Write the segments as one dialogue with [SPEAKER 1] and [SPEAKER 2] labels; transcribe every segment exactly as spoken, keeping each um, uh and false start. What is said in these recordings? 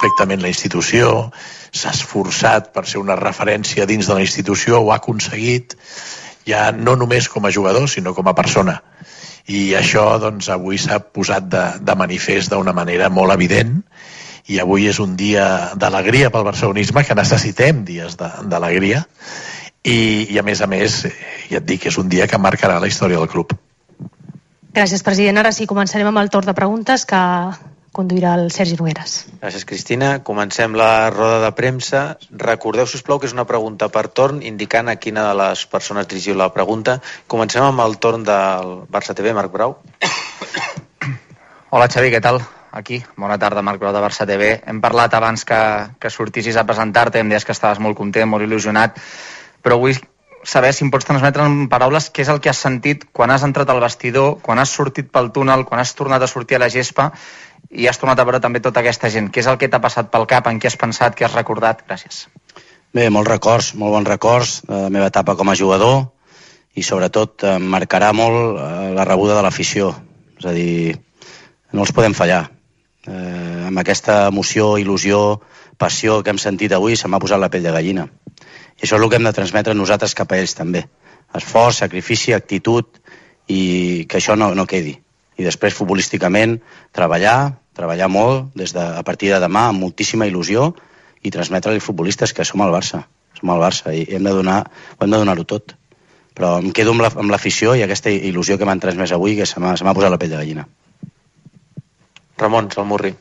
[SPEAKER 1] perfectament la institució, s'ha esforçat per ser una referència dins de la institució, ho ha aconseguit, ja no només com a jugador, sinó com a persona. I això doncs, avui s'ha posat de, de manifest d'una manera molt evident, i avui és un dia d'alegria pel barcelonisme, que necessitem dies d'alegria, i, i a més a més, ja et dic, és un dia que marcarà la història del club.
[SPEAKER 2] Gràcies, president. Ara sí, començarem amb el torn de preguntes que conduirà el Sergi Nogueras.
[SPEAKER 3] Gràcies, Cristina. Comencem la roda de premsa. Recordeu, sisplau, que és una pregunta per torn, indicant a quina de les persones dirigiu la pregunta. Comencem amb el torn del Barça T V, Marc Brau.
[SPEAKER 4] Hola, Xavi, què tal? Aquí, bona tarda, Marc Brau de Barça T V. Hem parlat abans que, que sortissis a presentar-te, em deies que estaves molt content, molt il·lusionat, però vull saber si em pots transmetre en paraules què és el que has sentit quan has entrat al vestidor, quan has sortit pel túnel, quan has tornat a sortir a la gespa i has tornat a veure també tota aquesta gent. Què és el que t'ha passat pel cap, en què has pensat, què has recordat? Gràcies.
[SPEAKER 5] Bé, molts records, molt bons records de la meva etapa com a jugador i sobretot em marcarà molt la rebuda de l'afició. És a dir, no els podem fallar. Eh, amb aquesta emoció, il·lusió, passió que hem sentit avui se m'ha posat la pell de gallina. I això és el que hem de transmetre nosaltres cap a ells també. Esforç, sacrifici, actitud i que això no, no quedi. I després futbolísticament treballar, treballar molt des de, a partir de demà amb moltíssima il·lusió i transmetre als futbolistes que som al Barça. Som al Barça i hem de donar, ho hem de donar-ho tot. Però em quedo amb, la, amb l'afició i aquesta il·lusió que m'han transmès avui que se m'ha, se m'ha posat la pell de gallina.
[SPEAKER 3] Ramon Salmurri.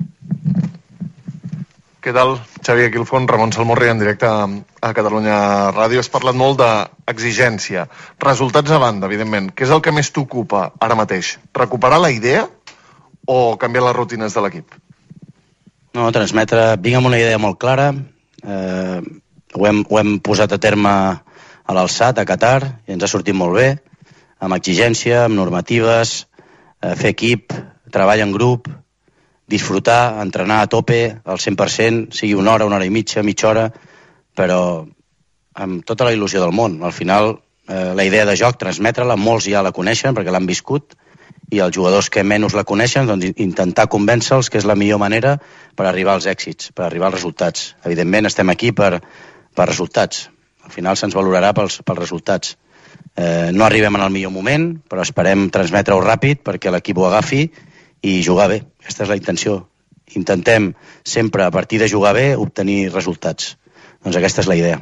[SPEAKER 6] Què tal, Xavi? Aquí al fons, Ramon Salmurri, en directe a Catalunya Ràdio. Has parlat molt d'exigència. Resultats a banda, evidentment. Què és el que més t'ocupa ara mateix? Recuperar la idea o canviar les rutines de l'equip?
[SPEAKER 5] No, transmetre... Vinc amb una idea molt clara. Eh, ho, hem, ho hem posat a terme a l'Alçat, a Qatar, i ens ha sortit molt bé, amb exigència, amb normatives, eh, fer equip, treball en grup, disfrutar, entrenar a tope, al cent per cent, sigui una hora, una hora i mitja, mitja hora, però amb tota la il·lusió del món. Al final, eh, la idea de joc, transmetre-la, molts ja la coneixen perquè l'han viscut, i els jugadors que menys la coneixen, doncs intentar convèncer-los que és la millor manera per arribar als èxits, per arribar als resultats. Evidentment, estem aquí per, per resultats. Al final se'ns valorarà pels, pels resultats. Eh, no arribem en el millor moment, però esperem transmetre-ho ràpid perquè l'equip ho agafi i jugar bé. Aquesta és la intenció. Intentem sempre, a partir de jugar bé, obtenir resultats. Doncs aquesta és la idea.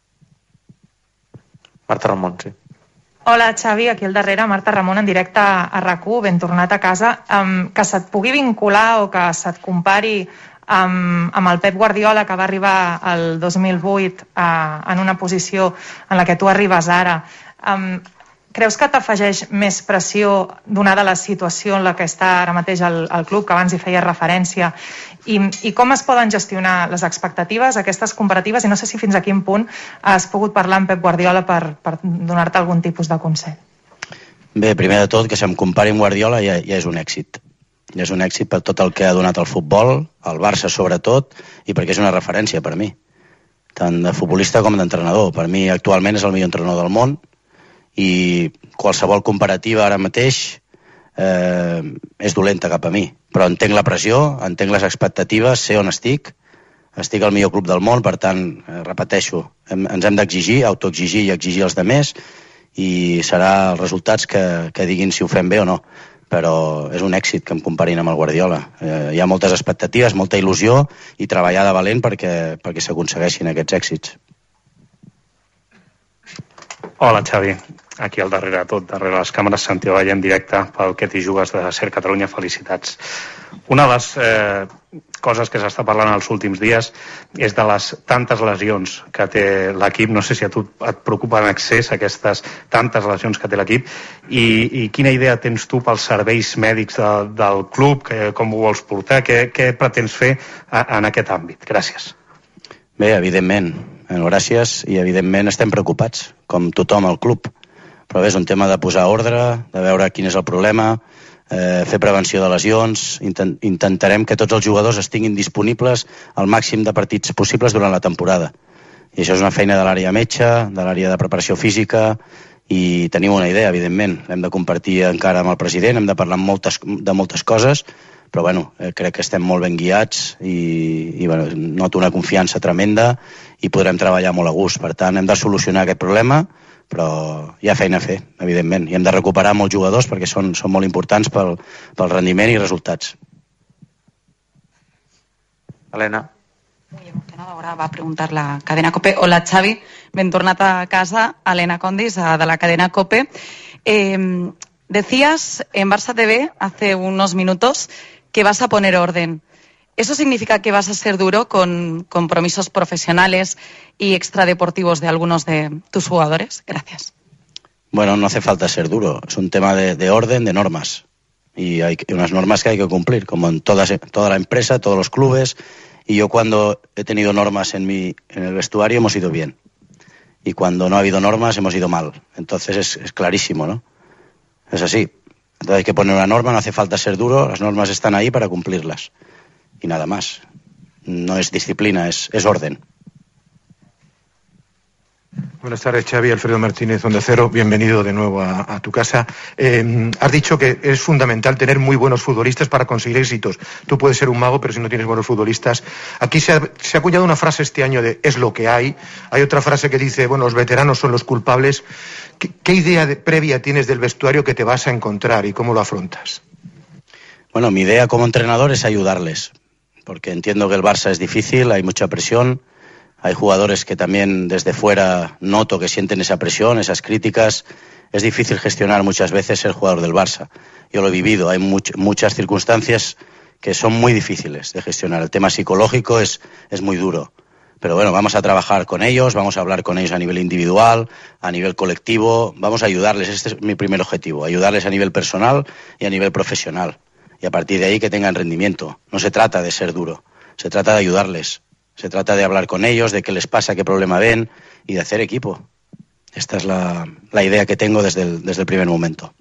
[SPEAKER 3] Marta Ramon, sí.
[SPEAKER 7] Hola, Xavi, aquí al darrere, Marta Ramon, en directe a RAC u, ben tornat a casa. Um, que se't pugui vincular o que se't compari amb, amb el Pep Guardiola, que va arribar el dos mil vuit uh, en una posició en la que tu arribes ara. Um, Creus que t'afegeix més pressió donada la situació en la que està ara mateix el, el club, que abans hi feia referència, i, i com es poden gestionar les expectatives, aquestes comparatives, i no sé si fins a quin punt has pogut parlar amb Pep Guardiola per, per donar-te algun tipus de consell?
[SPEAKER 5] Bé, primer de tot, que se'm compari amb Guardiola ja, ja és un èxit. Ja és un èxit per tot el que ha donat el futbol, el Barça sobretot, i perquè és una referència per mi, tant de futbolista com d'entrenador. Per mi actualment és el millor entrenador del món, i qualsevol comparativa ara mateix eh, és dolenta cap a mi, però entenc la pressió, entenc les expectatives, sé on estic, estic al millor club del món, per tant, eh, repeteixo, hem, ens hem d'exigir, autoexigir i exigir els demés, i serà els resultats que, que diguin si ho fem bé o no, però és un èxit que em comparin amb el Guardiola. Eh, hi ha moltes expectatives, molta il·lusió i treballar de valent perquè, perquè s'aconsegueixin aquests èxits.
[SPEAKER 8] Hola, Xavi. Aquí al darrere tot, darrere les càmeres, Santiago Valle en directe pel que t'hi jugues de Ser Catalunya. Felicitats. Una de les eh, coses que s'està parlant els últims dies és de les tantes lesions que té l'equip. No sé si a tu et preocupa en excés aquestes tantes lesions que té l'equip i, i quina idea tens tu pels serveis mèdics de, del club, que, com ho vols portar, què, què pretens fer a, en aquest àmbit? Gràcies.
[SPEAKER 5] Bé, evidentment. Gràcies i evidentment estem preocupats, com tothom al club. Però bé, és un tema de posar ordre, de veure quin és el problema, eh, fer prevenció de lesions, intent, intentarem que tots els jugadors estiguin disponibles al màxim de partits possibles durant la temporada. I això és una feina de l'àrea metge, de l'àrea de preparació física, i tenim una idea, evidentment. L'hem de compartir encara amb el president, hem de parlar moltes, de moltes coses, però bueno, eh, crec que estem molt ben guiats i, i bueno, noto una confiança tremenda i podrem treballar molt a gust. Per tant, hem de solucionar aquest problema, però hi ha feina a fer, evidentment, i hem de recuperar molts jugadors perquè són, són molt importants pel, pel rendiment i resultats.
[SPEAKER 3] Helena.
[SPEAKER 9] Muy emocionada, ahora va a preguntar la cadena COPE. Hola Xavi, ben tornat a casa, Helena Condis, de la cadena COPE. Eh, decías en Barça T V hace unos minutos que vas a poner orden. ¿Eso significa que vas a ser duro con compromisos profesionales y extradeportivos de algunos de tus jugadores? Gracias.
[SPEAKER 5] Bueno, no hace falta ser duro, es un tema de, de orden, de normas. Y hay unas normas que hay que cumplir, como en todas, toda la empresa, todos los clubes. Y yo cuando he tenido normas en, mi, en el vestuario hemos ido bien. Y cuando no ha habido normas hemos ido mal. Entonces es, es clarísimo, ¿no? Es así. Entonces hay que poner una norma, no hace falta ser duro, las normas están ahí para cumplirlas. Y nada más. No es disciplina, es, es orden.
[SPEAKER 10] Buenas tardes, Xavi. Alfredo Martínez, Onda Cero. Bienvenido de nuevo a, a tu casa. Eh, has dicho que es fundamental tener muy buenos futbolistas para conseguir éxitos. Tú puedes ser un mago, pero si no tienes buenos futbolistas... Aquí se ha, se ha acuñado una frase este año de es lo que hay. Hay otra frase que dice, bueno, los veteranos son los culpables. ¿Qué, qué idea de, previa tienes del vestuario que te vas a encontrar y cómo lo afrontas?
[SPEAKER 5] Bueno, mi idea como entrenador es ayudarles, porque entiendo que el Barça es difícil, hay mucha presión. Hay jugadores que también desde fuera noto que sienten esa presión, esas críticas. Es difícil gestionar muchas veces ser jugador del Barça. Yo lo he vivido, hay much, muchas circunstancias que son muy difíciles de gestionar. El tema psicológico es, es muy duro. Pero bueno, vamos a trabajar con ellos, vamos a hablar con ellos a nivel individual, a nivel colectivo, vamos a ayudarles. Este es mi primer objetivo, ayudarles a nivel personal y a nivel profesional. Y a partir de ahí que tengan rendimiento. No se trata de ser duro, se trata de ayudarles. Se trata de hablar con ellos, de qué les pasa, qué problema ven y de hacer equipo. Esta es la, la idea que tengo desde el, desde el primer momento.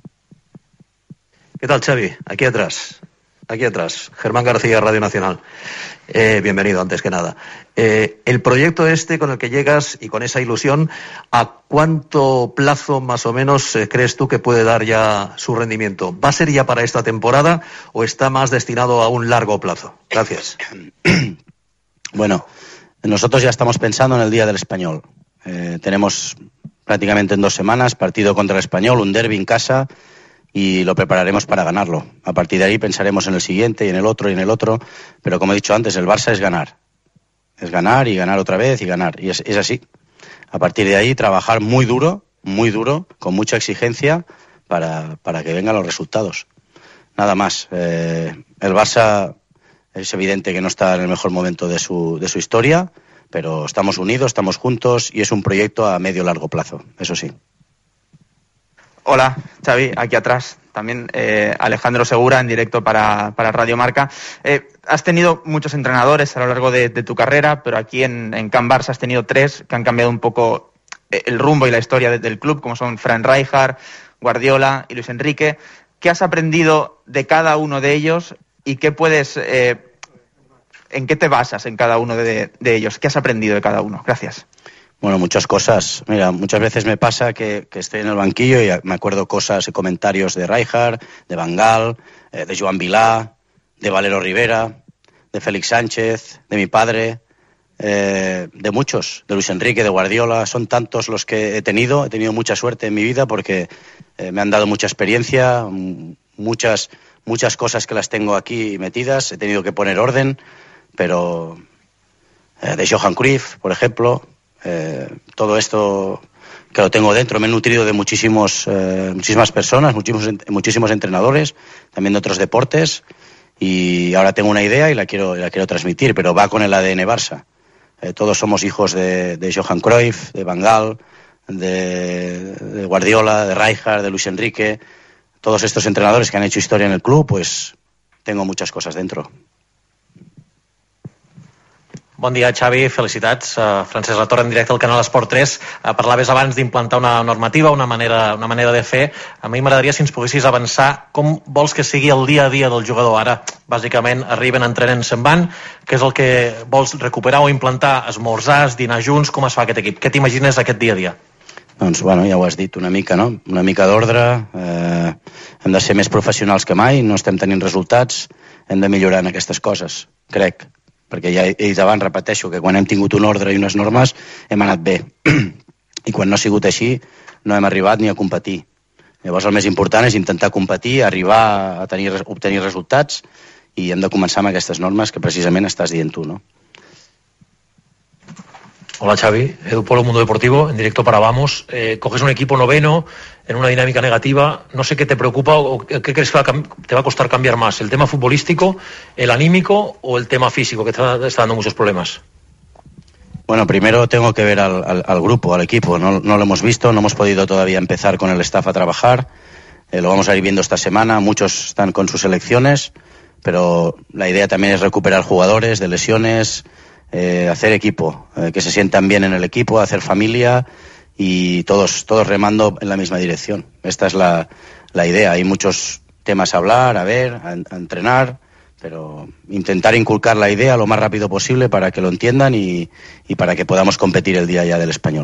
[SPEAKER 11] ¿Qué tal, Xavi? Aquí atrás, aquí atrás, Germán García, Radio Nacional. Eh, bienvenido, antes que nada. Eh, el proyecto este con el que llegas y con esa ilusión, ¿a cuánto plazo más o menos eh, crees tú que puede dar ya su rendimiento? ¿Va a ser ya para esta temporada o está más destinado a un largo plazo? Gracias.
[SPEAKER 5] Bueno, nosotros ya estamos pensando en el Día del Español. Eh, tenemos prácticamente en dos semanas partido contra el Español, un derbi en casa, y lo prepararemos para ganarlo. A partir de ahí pensaremos en el siguiente y en el otro y en el otro, pero como he dicho antes, el Barça es ganar. Es ganar y ganar otra vez y ganar, y es, es así. A partir de ahí trabajar muy duro, muy duro, con mucha exigencia para, para que vengan los resultados. Nada más. Eh, el Barça... Es evidente que no está en el mejor momento de su, de su historia, pero estamos unidos, estamos juntos y es un proyecto a medio largo plazo, eso sí.
[SPEAKER 4] Hola, Xavi, aquí atrás. También eh, Alejandro Segura, en directo para, para Radio Marca. Eh, has tenido muchos entrenadores a lo largo de, de tu carrera, pero aquí en, en Can Barça has tenido tres que han cambiado un poco el rumbo y la historia de, del club, como son Frank Rijkaard, Guardiola y Luis Enrique. ¿Qué has aprendido de cada uno de ellos? ¿Y qué puedes, eh, en qué te basas en cada uno de, de ellos? ¿Qué has aprendido de cada uno? Gracias.
[SPEAKER 5] Bueno, muchas cosas. Mira, muchas veces me pasa que, que estoy en el banquillo y me acuerdo cosas y comentarios de Rijkaard, de Van Gaal, eh, de Joan Vilà, de Valero Rivera, de Félix Sánchez, de mi padre, eh, de muchos, de Luis Enrique, de Guardiola. Son tantos los que he tenido. He tenido mucha suerte en mi vida porque eh, me han dado mucha experiencia, muchas... Muchas cosas que las tengo aquí metidas, he tenido que poner orden, pero eh, de Johan Cruyff, por ejemplo, eh, todo esto que lo tengo dentro, me he nutrido de muchísimos, eh, muchísimas personas, muchísimos, muchísimos entrenadores, también de otros deportes, y ahora tengo una idea y la quiero, la quiero transmitir, pero va con el A D N Barça. Eh, todos somos hijos de, de Johan Cruyff, de Van Gaal, de, de Guardiola, de Rijkaard, de Luis Enrique. Todos estos entrenadores que han hecho historia en el club, pues tengo muchas cosas dentro.
[SPEAKER 12] Bon dia, Xavi, felicitats. Uh, Francesc Latorre, en directe al canal Esport tres. Uh, parlaves abans d'implantar una normativa, una manera, una manera de fer. A mi m'agradaria si ens poguessis avançar com vols que sigui el dia a dia del jugador. Ara, bàsicament, arriben, entrenen, se'n van. Què és el que vols recuperar o implantar? Esmorzars, dinar junts? Com es fa aquest equip? Què t'imagines aquest dia a dia?
[SPEAKER 5] Doncs, bueno, ja ho has dit, una mica, no? Una mica d'ordre. Eh, hem de ser més professionals que mai, no estem tenint resultats. hem de millorar en aquestes coses, crec, perquè ja he dit abans, repeteixo, que quan hem tingut un ordre i unes normes hem anat bé, i quan no ha sigut així no hem arribat ni a competir. Llavors el més important és intentar competir, arribar a tenir, obtenir resultats, i hem de començar amb aquestes normes que precisament estàs dient tu, no?
[SPEAKER 13] Hola Xavi, Edu Polo, Mundo Deportivo, en directo para Vamos. Eh, coges un equipo noveno en una dinámica negativa, no sé qué te preocupa o qué crees que te va a costar cambiar más, el tema futbolístico, el anímico o el tema físico que te está dando muchos problemas.
[SPEAKER 5] Bueno, primero tengo que ver al, al, al grupo, al equipo, no, no lo hemos visto, no hemos podido todavía empezar con el staff a trabajar, eh, lo vamos a ir viendo esta semana, muchos están con sus selecciones, pero la idea también es recuperar jugadores de lesiones, Eh, hacer equipo, eh, que se sientan bien en el equipo, hacer familia y todos, todos remando en la misma dirección. Esta es la, la idea. Hay muchos temas a hablar, a ver, a, a entrenar, pero intentar inculcar la idea lo más rápido posible para que lo entiendan y, y para que podamos competir el día ya del Espanyol.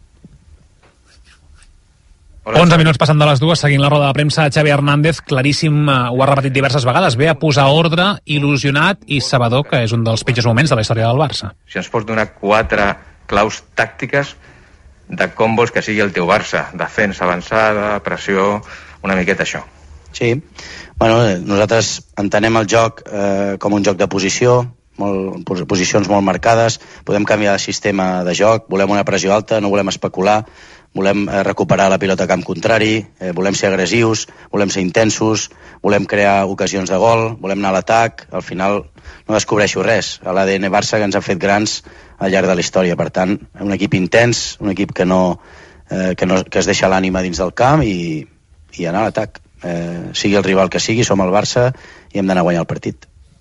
[SPEAKER 14] onze minuts passant de les dues, seguint la roda de premsa, Xavi Hernández, claríssim, uh, ho ha repetit diverses vegades, ve a posar ordre, il·lusionat i sabedor que és un dels pitjors moments de la història del Barça.
[SPEAKER 15] Si ens pots donar quatre claus tàctiques de com vols que sigui el teu Barça, defensa avançada, pressió, una miqueta això.
[SPEAKER 5] Sí, bueno, nosaltres entenem el joc eh, com un joc de posició, molt, posicions molt marcades, podem canviar de sistema de joc, volem una pressió alta, no volem especular, volem eh, recuperar la pilota a camp contrari, eh, volem ser agressius, volem ser intensos, volem crear ocasions de gol, volem anar a l'atac, al final no descobreixo res, a l'A D N Barça que ens ha fet grans al llarg de la història, per tant, un equip intens, un equip que no, eh, que, no, que es deixa l'ànima dins del camp i, i anar a l'atac, eh, sigui el rival que sigui, som el Barça i hem d'anar a guanyar el partit.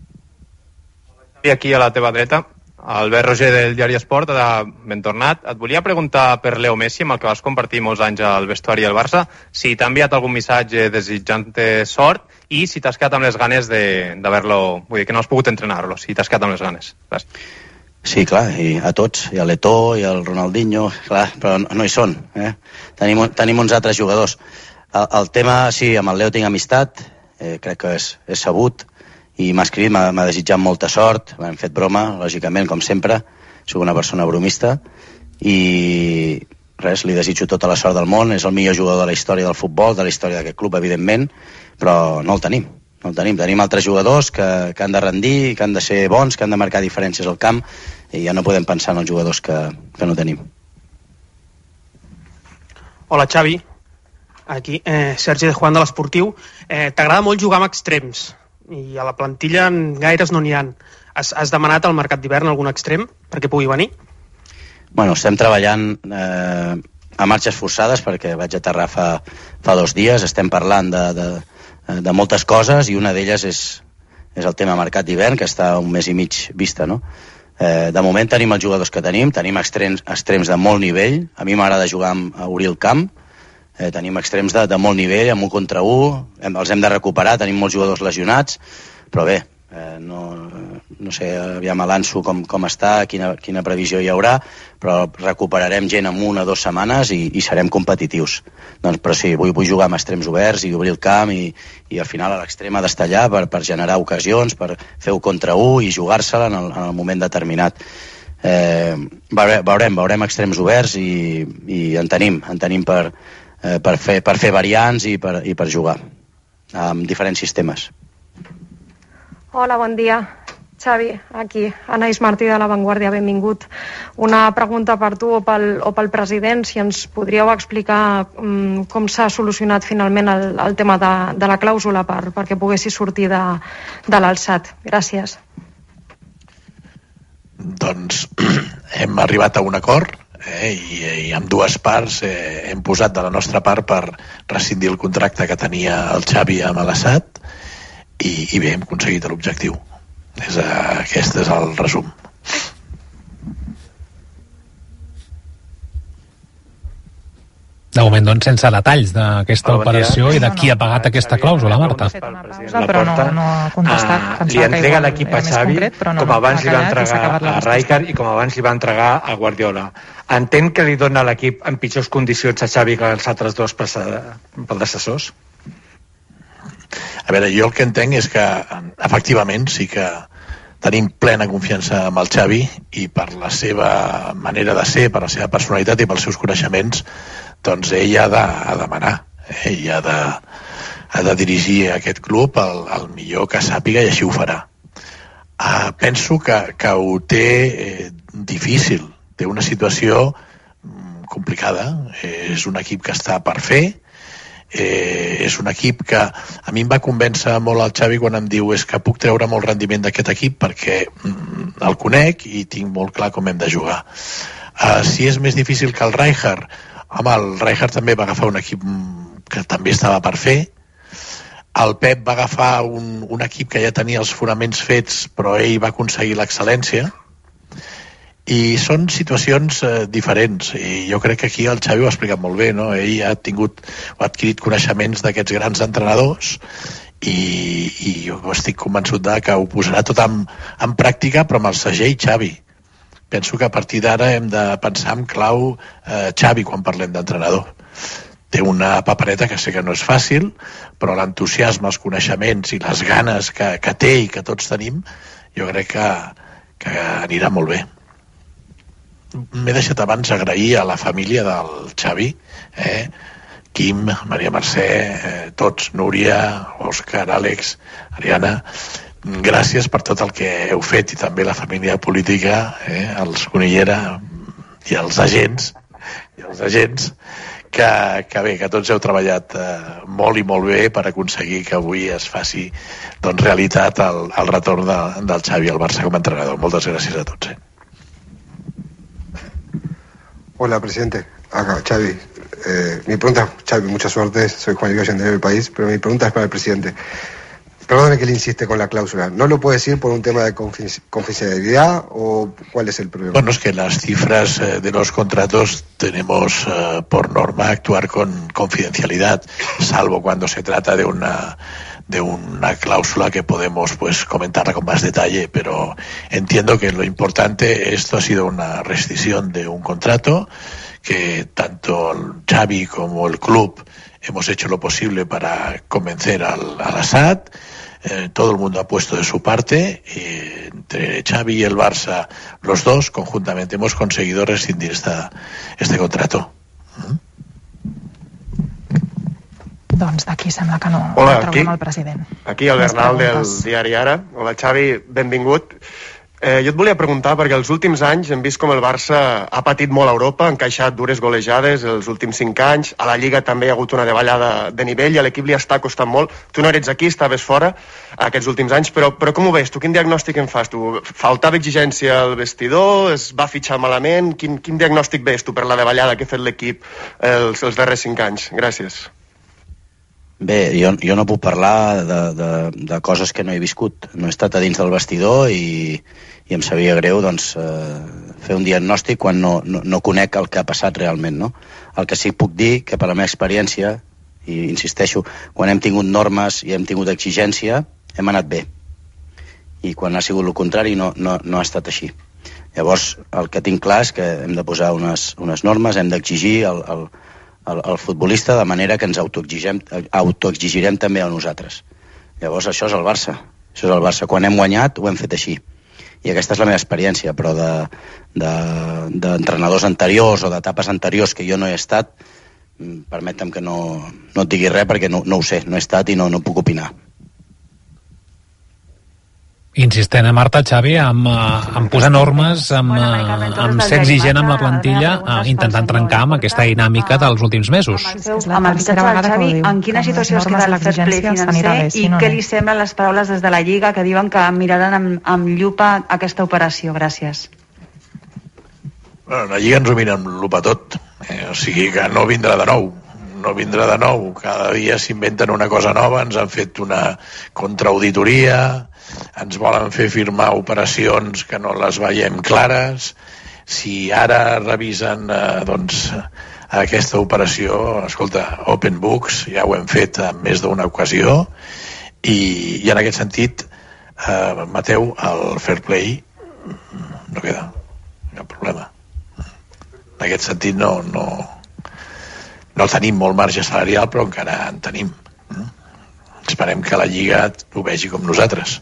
[SPEAKER 16] I aquí a la teva dreta, Albert Roger del Diari Esport, de ben tornat. Et volia preguntar per Leo Messi, amb el que vas compartir molts anys al vestuari del Barça, si t'ha enviat algun missatge desitjant-te sort i si t'has quedat amb les ganes d'haver-lo, vull dir, que no has pogut entrenar-lo, si t'has quedat amb les ganes. Gràcies.
[SPEAKER 5] Sí, clar, i a tots, i a l'Eto'o, i al Ronaldinho, clar, però no, no hi són, eh? Tenim, tenim uns altres jugadors. El, el tema, sí, amb el Leo tinc amistat, eh, crec que és, és sabut, i m'ha escrit, m'ha desitjat molta sort, m'han fet broma, lògicament, com sempre, soc una persona bromista, i res, li desitjo tota la sort del món, és el millor jugador de la història del futbol, de la història d'aquest club, evidentment, però no el tenim, no el tenim, tenim altres jugadors que, que han de rendir, que han de ser bons, que han de marcar diferències al camp, i ja no podem pensar en els jugadors que, que no tenim.
[SPEAKER 17] Hola Xavi, aquí, eh, Sergi de Juan de l'Esportiu. Eh, T'agrada molt jugar amb extrems, i a la plantilla gaires no n'hi ha. Has, has demanat al mercat d'hivern algun extrem perquè pugui venir?
[SPEAKER 5] Bueno, estem treballant eh, a marxes forçades perquè vaig aterrar fa, fa dos dies, estem parlant de, de, de moltes coses i una d'elles és, és el tema mercat d'hivern, que està un mes i mig vista, no? Eh, de moment tenim els jugadors que tenim, tenim extrems, extrems de molt nivell, a mi m'agrada jugar amb, a obrir el camp, Eh, tenim extrems de, de molt nivell, amb un contra un, hem, els hem de recuperar, tenim molts jugadors lesionats, però bé, eh, no, no sé, aviam avanço com, com està, quina, quina previsió hi haurà, però recuperarem gent en una o dues setmanes i, i serem competitius. Doncs, però sí, vull, vull jugar amb extrems oberts i obrir el camp i, i al final a l'extrem ha d'estar allà per, per generar ocasions, per fer un contra un i jugar-se-la en, el, en el moment determinat. Eh, veurem, veurem extrems oberts i, i en tenim, en tenim per Eh, per, fer, per fer variants i per, i per jugar amb diferents sistemes.
[SPEAKER 18] Hola, bon dia. Xavi, aquí, Anaïs Martí de La Vanguardia, benvingut. Una pregunta per tu o pel, o pel president, si ens podríeu explicar um, com s'ha solucionat finalment el, el tema de, de la clàusula per, perquè poguessi sortir de, de l'alçat. Gràcies.
[SPEAKER 1] Doncs hem arribat a un acord, Eh, i, i amb dues parts eh, hem posat de la nostra part per rescindir el contracte que tenia el Xavi amb l'Assad i, i bé, hem aconseguit l'objectiu. És, eh, aquest és el resum.
[SPEAKER 14] De moment, doncs, sense detalls d'aquesta bon operació dia. I de qui ha pagat no, aquesta clàusula, Marta.
[SPEAKER 7] Però no, no ha contestat.
[SPEAKER 19] Ah, li entrega l'equip a Xavi, concret, no, com abans li va entregar a Rijkaard i com abans li va entregar a Guardiola. Entén que li dona l'equip en pitjors condicions a Xavi que els altres dos predecessors?
[SPEAKER 1] A veure, jo el que entenc és que efectivament sí que tenim plena confiança amb el Xavi i per la seva manera de ser, per la seva personalitat i pels seus coneixements, doncs ell ha de, ha de manar, eh? ell ha de, ha de dirigir aquest club el, el millor que sàpiga i així ho farà. Uh, penso que, que ho té eh, difícil, té una situació mm, complicada, eh, és un equip que està per fer, Eh, és un equip que a mi em va convèncer molt el Xavi quan em diu és que puc treure molt rendiment d'aquest equip perquè mm, el conec i tinc molt clar com hem de jugar. Uh, si és més difícil que el Rijkaard, home, el Rijkaard també va agafar un equip que també estava per fer. El Pep va agafar un, un equip que ja tenia els fonaments fets, però ell va aconseguir l'excel·lència. I són situacions eh, diferents i jo crec que aquí el Xavi ho ha explicat molt bé, no? Ell ha tingut ha adquirit coneixements d'aquests grans entrenadors i, i jo estic convençut de que ho posarà tot en, en pràctica, però amb el segell Xavi. Penso que a partir d'ara hem de pensar en clau eh, Xavi quan parlem d'entrenador. Té una papereta que sé que no és fàcil, però l'entusiasme, els coneixements i les ganes que, que té i que tots tenim, jo crec que, que anirà molt bé. M'he deixat abans agrair a la família del Xavi, eh? Quim, Maria Mercè, eh, tots, Núria, Òscar, Àlex, Ariana, gràcies per tot el que heu fet i també la família política, eh? Els Conillera i els agents, i els agents que, que bé, que tots heu treballat eh, molt i molt bé per aconseguir que avui es faci doncs, realitat el, el retorn de, del Xavi al Barça com a entrenador. Moltes gràcies a tots. Eh?
[SPEAKER 20] Hola, presidente. Acá, Xavi. Eh, mi pregunta, Xavi, mucha suerte. Soy Juan Ignacio Andrés del País, pero mi pregunta es para el presidente. Perdóneme que le insiste con la cláusula. ¿No lo puede decir por un tema de confidencialidad o cuál es el problema?
[SPEAKER 1] Bueno, es que las cifras eh, de los contratos tenemos eh, por norma actuar con confidencialidad, salvo cuando se trata de una de una cláusula que podemos pues comentarla con más detalle, pero entiendo que lo importante, esto ha sido una rescisión de un contrato que tanto el Xavi como el club hemos hecho lo posible para convencer al, al Assad. Eh, todo el mundo ha puesto de su parte y entre Xavi y el Barça, los dos conjuntamente hemos conseguido rescindir esta, este contrato. ¿Mm?
[SPEAKER 7] Doncs d'aquí sembla que no,
[SPEAKER 21] Hola,
[SPEAKER 7] no trobem
[SPEAKER 21] aquí,
[SPEAKER 7] el president.
[SPEAKER 21] Aquí el Bernal del diari Ara. Hola Xavi, benvingut. Eh, jo et volia preguntar, perquè els últims anys hem vist com el Barça ha patit molt a Europa, ha encaixat dures golejades els últims cinc anys, a la Lliga també hi ha hagut una davallada de nivell i a l'equip li està costant molt. Tu no eres aquí, estaves fora aquests últims anys, però, però com ho veus? Tu quin diagnòstic en fas? Tu faltava exigència al vestidor? Es va fitxar malament? Quin, quin diagnòstic veus tu per la davallada que ha fet l'equip els, els darrers cinc anys? Gràcies.
[SPEAKER 5] Bé, jo, jo no puc parlar de, de, de coses que no he viscut. No he estat a dins del vestidor i, i em sabia greu doncs, eh, fer un diagnòstic quan no, no, no conec el que ha passat realment. No? El que sí que puc dir, que per la meva experiència, i insisteixo, quan hem tingut normes i hem tingut exigència, hem anat bé. I quan ha sigut el contrari no, no, no ha estat així. Llavors, el que tinc clar és que hem de posar unes, unes normes, hem d'exigir el, el El, el futbolista de manera que ens autoexigirem, autoexigirem també a nosaltres. Llavors això és el Barça. Això és el Barça. Quan hem guanyat ho hem fet així. I aquesta és la meva experiència, però d'entrenadors de, de, anteriors o d'etapes anteriors que jo no he estat, permetem que no, no et digui res perquè no, no ho sé, no he estat i no, no puc opinar.
[SPEAKER 14] Insistent, eh, Marta, Xavi, amb, amb posar normes, amb, amb ser exigent amb la plantilla, intentant trencar amb aquesta dinàmica dels últims mesos.
[SPEAKER 22] Amb el missatge del Xavi, en quina situació es queda el fair play financer i què li semblen les paraules des de la Lliga que diuen que miraran amb, amb llupa aquesta operació? Gràcies.
[SPEAKER 1] Bueno, la Lliga ens ho mira amb lupa tot, eh? O sigui que no vindrà de nou. No vindrà de nou. Cada dia s'inventen una cosa nova, ens han fet una contraauditoria, ens volen fer firmar operacions que no les veiem clares. Si ara revisen eh, doncs, aquesta operació, escolta, Open Books, ja ho hem fet en més d'una ocasió, i, i en aquest sentit, eh, Mateu, el fair play no queda, no hi ha problema. En aquest sentit no, no, no tenim molt marge salarial, però encara en tenim. esperem que la Lliga ho vegi com nosaltres.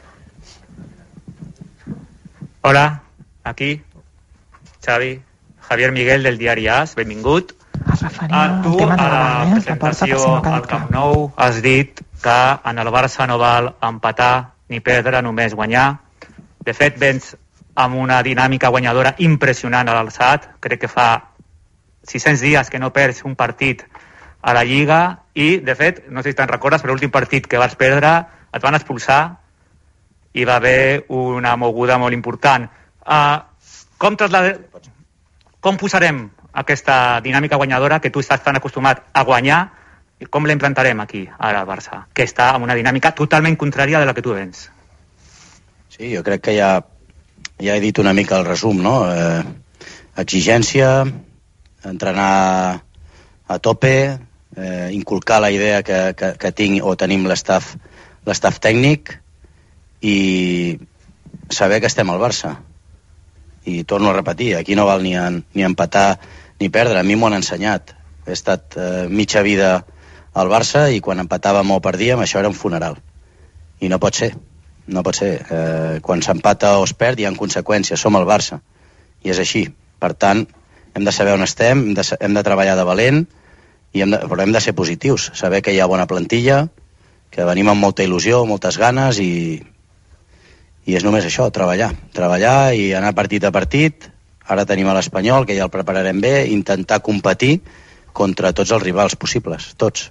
[SPEAKER 2] Hola, aquí Xavi, Javier Miguel del diari AS, benvingut. Ah, tu a la presentació al Camp Nou has dit que en el Barça no val empatar ni perdre, només guanyar. De fet, vens amb una dinàmica guanyadora impressionant a l'alçat. Crec que fa sis-cents dies que no perds un partit a la Lliga i, de fet, no sé si te'n recordes, però l'últim partit que vas perdre et van expulsar i va haver una moguda molt important. Uh, com, traslade... com posarem aquesta dinàmica guanyadora que tu estàs tan acostumat a guanyar i com la implantarem aquí, ara al Barça, que està en una dinàmica totalment contrària de la que tu vens?
[SPEAKER 5] Sí, jo crec que ja, ja he dit una mica el resum, no? Eh, exigència, entrenar a tope, eh, inculcar la idea que, que, que tinc o tenim l'estaf l'estaf tècnic i saber que estem al Barça. I torno a repetir, aquí no val ni, en, ni empatar ni perdre, a mi m'ho han ensenyat. He estat eh, mitja vida al Barça i quan empatàvem o perdíem això era un funeral. I no pot ser, no pot ser. Eh, quan s'empata o es perd hi ha conseqüències, som el Barça. I és així. Per tant, hem de saber on estem, hem de, hem de treballar de valent, i hem de, però hem de ser positius, saber que hi ha bona plantilla, que venim amb molta il·lusió, moltes ganes i, i és només això, treballar. Treballar i anar partit a partit. Ara tenim a l'Espanyol, que ja el prepararem bé, intentar competir contra tots els rivals possibles, tots.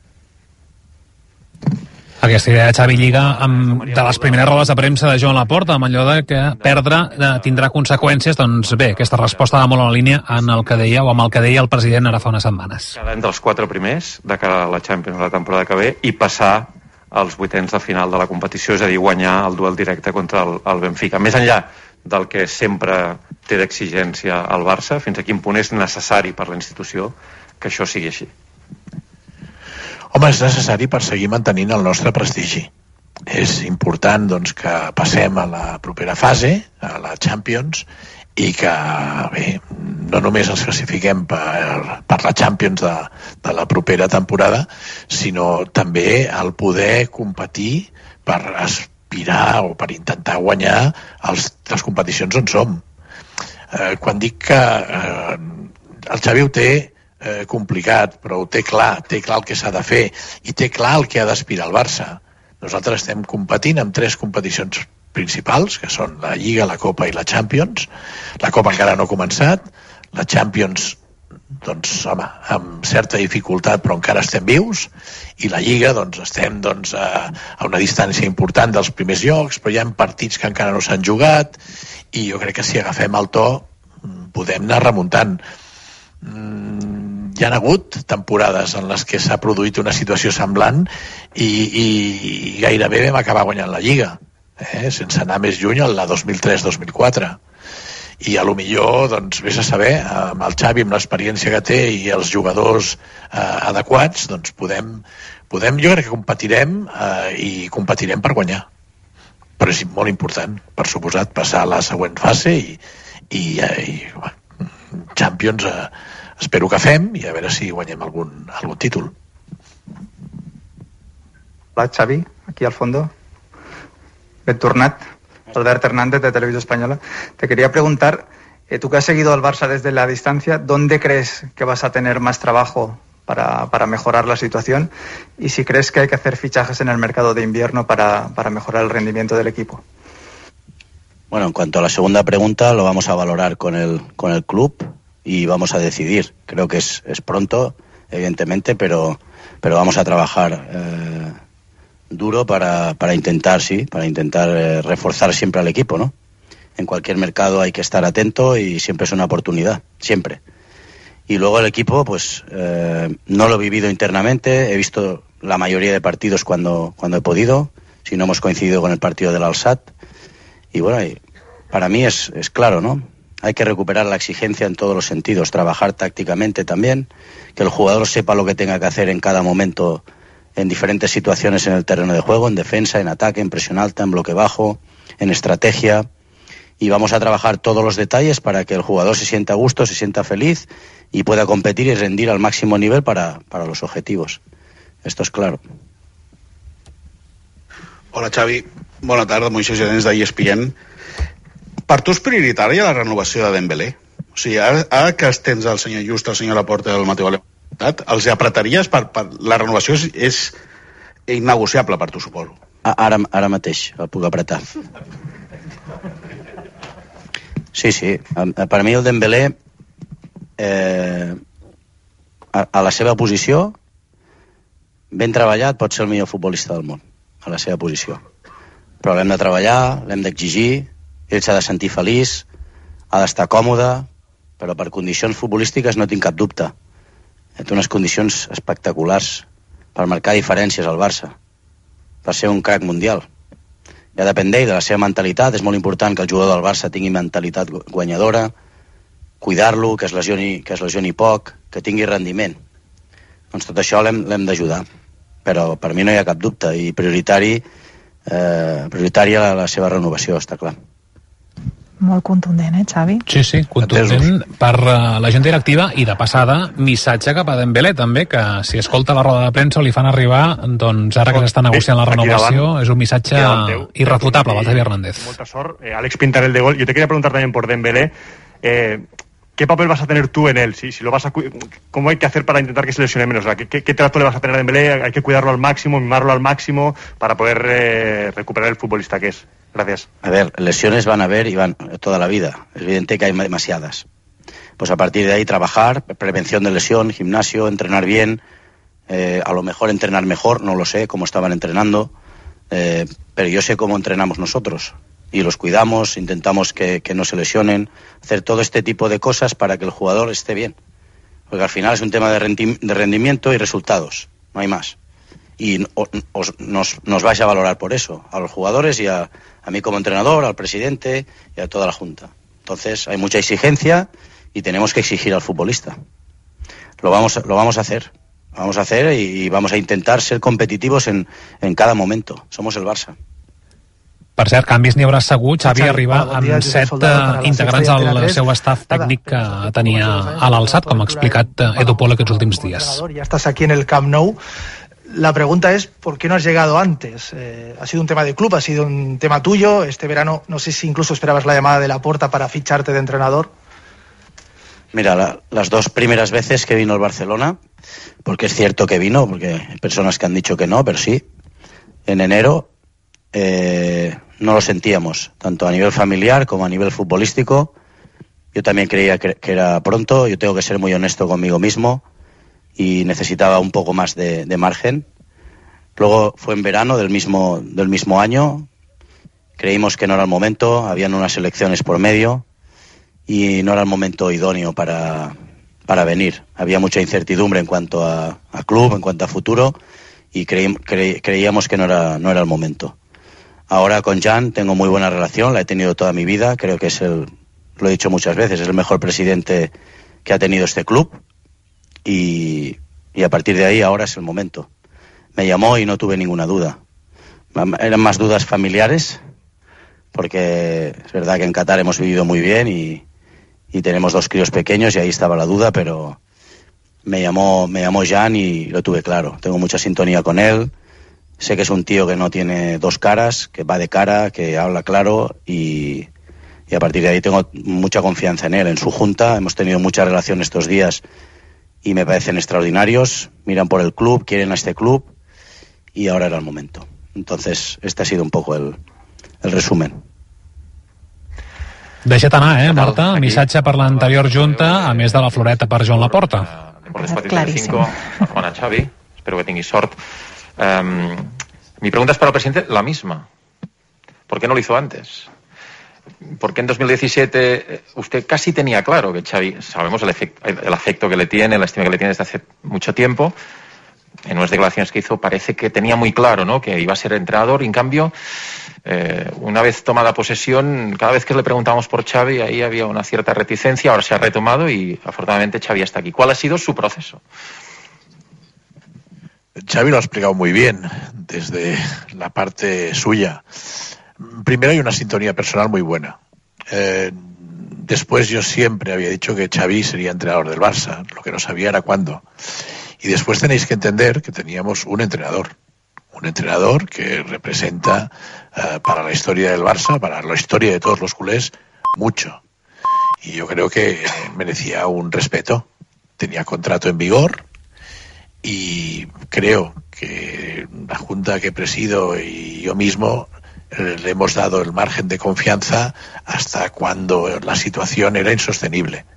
[SPEAKER 14] Aquesta idea de Xavi lliga amb, de les primeres rodes de premsa de Joan Laporta, amb allò de que perdre de, tindrà conseqüències. Doncs bé, aquesta resposta va molt en la línia en el que deia o amb el que deia el president ara fa unes setmanes.
[SPEAKER 15] Quedar entre els quatre primers de cara a la Champions la temporada que ve i passar als vuitens de final de la competició, és a dir, guanyar el duel directe contra el, el Benfica. Més enllà del que sempre té d'exigència al Barça, fins a quin punt és necessari per la institució que això sigui així?
[SPEAKER 1] Home, és necessari per seguir mantenint el nostre prestigi. És important doncs, que passem a la propera fase, a la Champions, i que, bé, no només ens classifiquem per, per la Champions de, de la propera temporada, sinó també el poder competir per aspirar o per intentar guanyar els, les competicions on som. Eh, quan dic que eh, el Xavi ho té Eh, complicat, però ho té clar, té clar el que s'ha de fer i té clar el que ha d'aspirar el Barça. Nosaltres estem competint amb tres competicions principals, que són la Lliga, la Copa i la Champions. La Copa encara no ha començat, la Champions, doncs, home, amb certa dificultat, però encara estem vius, i la Lliga, doncs, estem doncs, a, a una distància important dels primers llocs, però hi ha partits que encara no s'han jugat, i jo crec que si agafem el to podem anar remuntant. Mm, hi ha hagut temporades en les que s'ha produït una situació semblant i, i, i gairebé vam acabar guanyant la Lliga, eh? Sense anar més lluny a la dos mil tres dos mil quatre, i a lo millor, doncs, vés a saber, amb el Xavi, amb l'experiència que té i els jugadors eh, adequats, doncs podem, podem, jo crec que competirem eh, i competirem per guanyar, però és molt important, per suposat, passar a la següent fase i, i, i bueno, Champions eh, espero que fem i a veure si guanyem algun, algún títol.
[SPEAKER 6] Hola Xavi, aquí al fondo. Ben tornat, Alberto Hernández de Televisión Española. Te quería preguntar, eh, tú que has seguido al Barça desde la distancia, ¿dónde crees que vas a tener más trabajo para, para mejorar la situación? Y si crees que hay que hacer fichajes en el mercado de invierno para, para mejorar el rendimiento del equipo.
[SPEAKER 5] Bueno, en cuanto a la segunda pregunta, lo vamos a valorar con el, con el club y vamos a decidir. Creo que es, es pronto, evidentemente, pero, pero vamos a trabajar eh, duro para, para intentar, sí, para intentar eh, reforzar siempre al equipo, ¿no? En cualquier mercado hay que estar atento y siempre es una oportunidad, siempre. Y luego el equipo, pues eh, no lo he vivido internamente, he visto la mayoría de partidos cuando, cuando he podido, si no hemos coincidido con el partido del Al-Sadd. Y bueno, y para mí es, es claro, ¿no? Hay que recuperar la exigencia en todos los sentidos, trabajar tácticamente también, que el jugador sepa lo que tenga que hacer en cada momento en diferentes situaciones en el terreno de juego, en defensa, en ataque, en presión alta, en bloque bajo, en estrategia. Y vamos a trabajar todos los detalles para que el jugador se sienta a gusto, se sienta feliz y pueda competir y rendir al máximo nivel para, para los objetivos. Esto es claro.
[SPEAKER 3] Hola, Xavi. Bona tarda, Moisés Genés d'E S P N. Per tu és prioritària la renovació de Dembélé? O sigui, ara, ara que els tens el senyor Just, el senyor Laporta i el Mateu Alemany, els apretaries per, per... La renovació és, és innegociable per tu, suposo.
[SPEAKER 5] Ara, ara mateix el puc apretar. Sí, sí. Per mi el Dembélé, eh, a, a la seva posició, ben treballat, pot ser el millor futbolista del món, a la seva posició. Però l'hem de treballar, l'hem d'exigir, ell s'ha de sentir feliç, ha d'estar còmode, però per condicions futbolístiques no tinc cap dubte. Té unes condicions espectaculars per marcar diferències al Barça, per ser un crac mundial. Ja depèn d'ell, de la seva mentalitat. És molt important que el jugador del Barça tingui mentalitat guanyadora, cuidar-lo, que es lesioni, que es lesioni poc, que tingui rendiment. Doncs tot això l'hem d'ajudar. Però per mi no hi ha cap dubte, i prioritari, eh, prioritària la, la seva renovació, està clar.
[SPEAKER 7] Molt contundent, eh, Xavi?
[SPEAKER 14] Sí, sí, contundent per uh, la gent directiva, i de passada, missatge cap a Dembélé també, que si escolta la roda de premsa o li fan arribar, doncs ara que s'està negociant la renovació, és un missatge irrefutable, Xavi Hernández.
[SPEAKER 8] Molta sort. Eh, Alex Pintarel de Gol. Yo te quería preguntar también por Dembélé. Eh, ¿Qué papel vas a tener tú en él? Si, si lo vas a ¿Cómo hay que hacer para intentar que se lesione menos? O sea, ¿qué, qué, ¿Qué trato le vas a tener a Dembélé? Hay que cuidarlo al máximo, mimarlo al máximo para poder eh, recuperar el futbolista que es. Gracias.
[SPEAKER 5] A ver, lesiones van a haber y van toda la vida. Es evidente que hay demasiadas. Pues a partir de ahí trabajar, prevención de lesión, gimnasio, entrenar bien, eh, a lo mejor entrenar mejor, no lo sé cómo estaban entrenando, eh, pero yo sé cómo entrenamos nosotros. Y los cuidamos, intentamos que, que no se lesionen, hacer todo este tipo de cosas para que el jugador esté bien. Porque al final es un tema de, rendi de rendimiento y resultados, no hay más. Y os, nos, nos vais a valorar por eso, a los jugadores y a, a mí como entrenador, al presidente y a toda la Junta. Entonces hay mucha exigencia y tenemos que exigir al futbolista. Lo vamos, lo vamos a hacer, lo vamos a hacer y, y vamos a intentar ser competitivos en, en cada momento. Somos el Barça.
[SPEAKER 14] Per cert, canvis n'hi haurà segur. Xavi arriba amb set integrants del seu staff tècnic que tenia a l'alçat, com ha explicat Edu Polo aquests últims dies.
[SPEAKER 23] Ya estás aquí en el Camp Nou. La pregunta es, ¿por qué no has llegado antes? Eh, ¿Ha sido un tema de club? ¿Ha sido un tema tuyo? Este verano, no sé si incluso esperabas la llamada de Laporta para ficharte de entrenador.
[SPEAKER 5] Mira, la, las dos primeras veces que vino el Barcelona, porque es cierto que vino, porque hay personas que han dicho que no, pero sí, en enero eh, no lo sentíamos, tanto a nivel familiar como a nivel futbolístico. Yo también creía que, que era pronto, yo tengo que ser muy honesto conmigo mismo, y necesitaba un poco más de, de margen. Luego fue en verano del mismo, del mismo año, creímos que no era el momento, habían unas elecciones por medio y no era el momento idóneo para, para venir. Había mucha incertidumbre en cuanto a, a club, en cuanto a futuro, y creí, creí, creíamos que no era, no era el momento. Ahora con Jan tengo muy buena relación, la he tenido toda mi vida, creo que es el, lo he dicho muchas veces, es el mejor presidente que ha tenido este club. Y, y a partir de ahí ahora es el momento. Me llamó y no tuve ninguna duda. Eran más dudas familiares, porque es verdad que en Qatar hemos vivido muy bien y, y tenemos dos críos pequeños y ahí estaba la duda, pero me llamó, me llamó Jan y lo tuve claro. Tengo mucha sintonía con él. Sé que es un tío que no tiene dos caras, que va de cara, que habla claro y, y a partir de ahí tengo mucha confianza en él, en su junta. Hemos tenido mucha relación estos días y me parecen extraordinarios, miran por el club, quieren a este club y ahora era el momento. Entonces, este ha sido un poco el, el resumen.
[SPEAKER 14] Deixa't anar, eh, Marta? Aquí, missatge per l'anterior junta, a més de la floreta per Joan Laporta.
[SPEAKER 15] Deportes cuatro cinco, Juana Xavi, espero que tinguis sort. Um, mi pregunta es para el presidente, la misma. ¿Por qué no lo hizo antes? Porque en dos mil diecisiete usted casi tenía claro que Xavi, sabemos el, efecto, el afecto que le tiene, la estima que le tiene desde hace mucho tiempo. En unas declaraciones que hizo parece que tenía muy claro, ¿no?, que iba a ser entrenador. Y en cambio, eh, una vez tomada posesión, cada vez que le preguntábamos por Xavi, ahí había una cierta reticencia. Ahora se ha retomado y afortunadamente Xavi está aquí. ¿Cuál ha sido su proceso?
[SPEAKER 1] Xavi lo ha explicado muy bien desde la parte suya. Primero hay una sintonía personal muy buena. Eh, después yo siempre había dicho que Xavi sería entrenador del Barça, lo que no sabía era cuándo. Y después tenéis que entender que teníamos un entrenador, un entrenador que representa uh, para la historia del Barça, para la historia de todos los culés, mucho. Y yo creo que merecía un respeto. Tenía contrato en vigor y creo que la Junta que presido y yo mismo eh, le hemos dado el margen de confianza hasta cuando la situación era insostenible.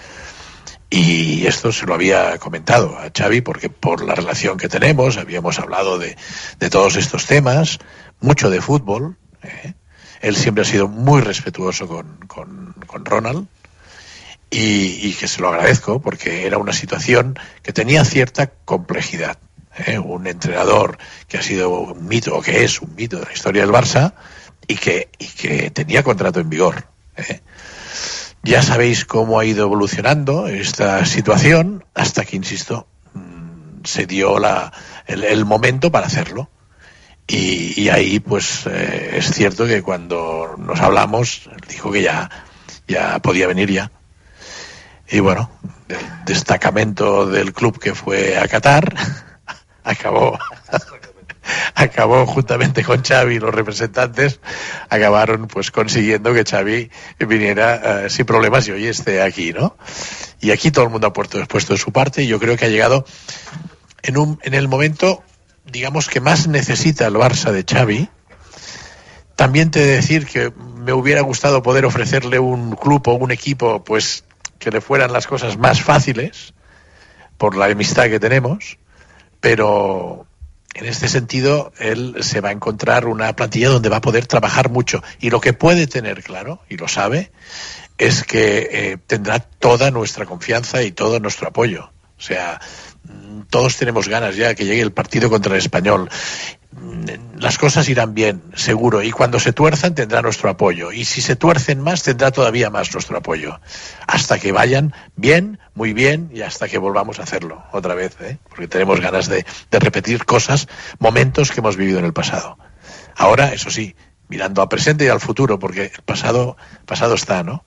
[SPEAKER 1] Y esto se lo había comentado a Xavi porque por la relación que tenemos habíamos hablado de, de todos estos temas, mucho de fútbol. ¿eh? Él siempre ha sido muy respetuoso con, con, con Ronald y, y que se lo agradezco porque era una situación que tenía cierta complejidad. ¿eh? Un entrenador que ha sido un mito, o que es un mito de la historia del Barça y que, y que tenía contrato en vigor. ¿eh? Ya sabéis cómo ha ido evolucionando esta situación hasta que, insisto, se dio la, el, el momento para hacerlo. Y, y ahí, pues, eh, es cierto que cuando nos hablamos, dijo que ya, ya podía venir ya. Y bueno, el destacamento del club que fue a Qatar acabó... acabó juntamente con Xavi, los representantes acabaron pues consiguiendo que Xavi viniera uh, sin problemas y hoy esté aquí, ¿no? Y aquí todo el mundo ha puesto, puesto de su parte y yo creo que ha llegado en, un, en el momento, digamos, que más necesita el Barça de Xavi. También te he de decir que me hubiera gustado poder ofrecerle un club o un equipo pues que le fueran las cosas más fáciles por la amistad que tenemos, pero... En este sentido, él se va a encontrar una plantilla donde va a poder trabajar mucho. Y lo que puede tener claro, y lo sabe, es que eh, tendrá toda nuestra confianza y todo nuestro apoyo. O sea, todos tenemos ganas ya que llegue el partido contra el Español. Las cosas irán bien, seguro, y cuando se tuerzan tendrá nuestro apoyo. Y si se tuercen más, tendrá todavía más nuestro apoyo. Hasta que vayan bien, muy bien, y hasta que volvamos a hacerlo otra vez, ¿eh? Porque tenemos ganas de, de repetir cosas, momentos que hemos vivido en el pasado. Ahora, eso sí, mirando al presente y al futuro, porque el pasado, pasado está, ¿no?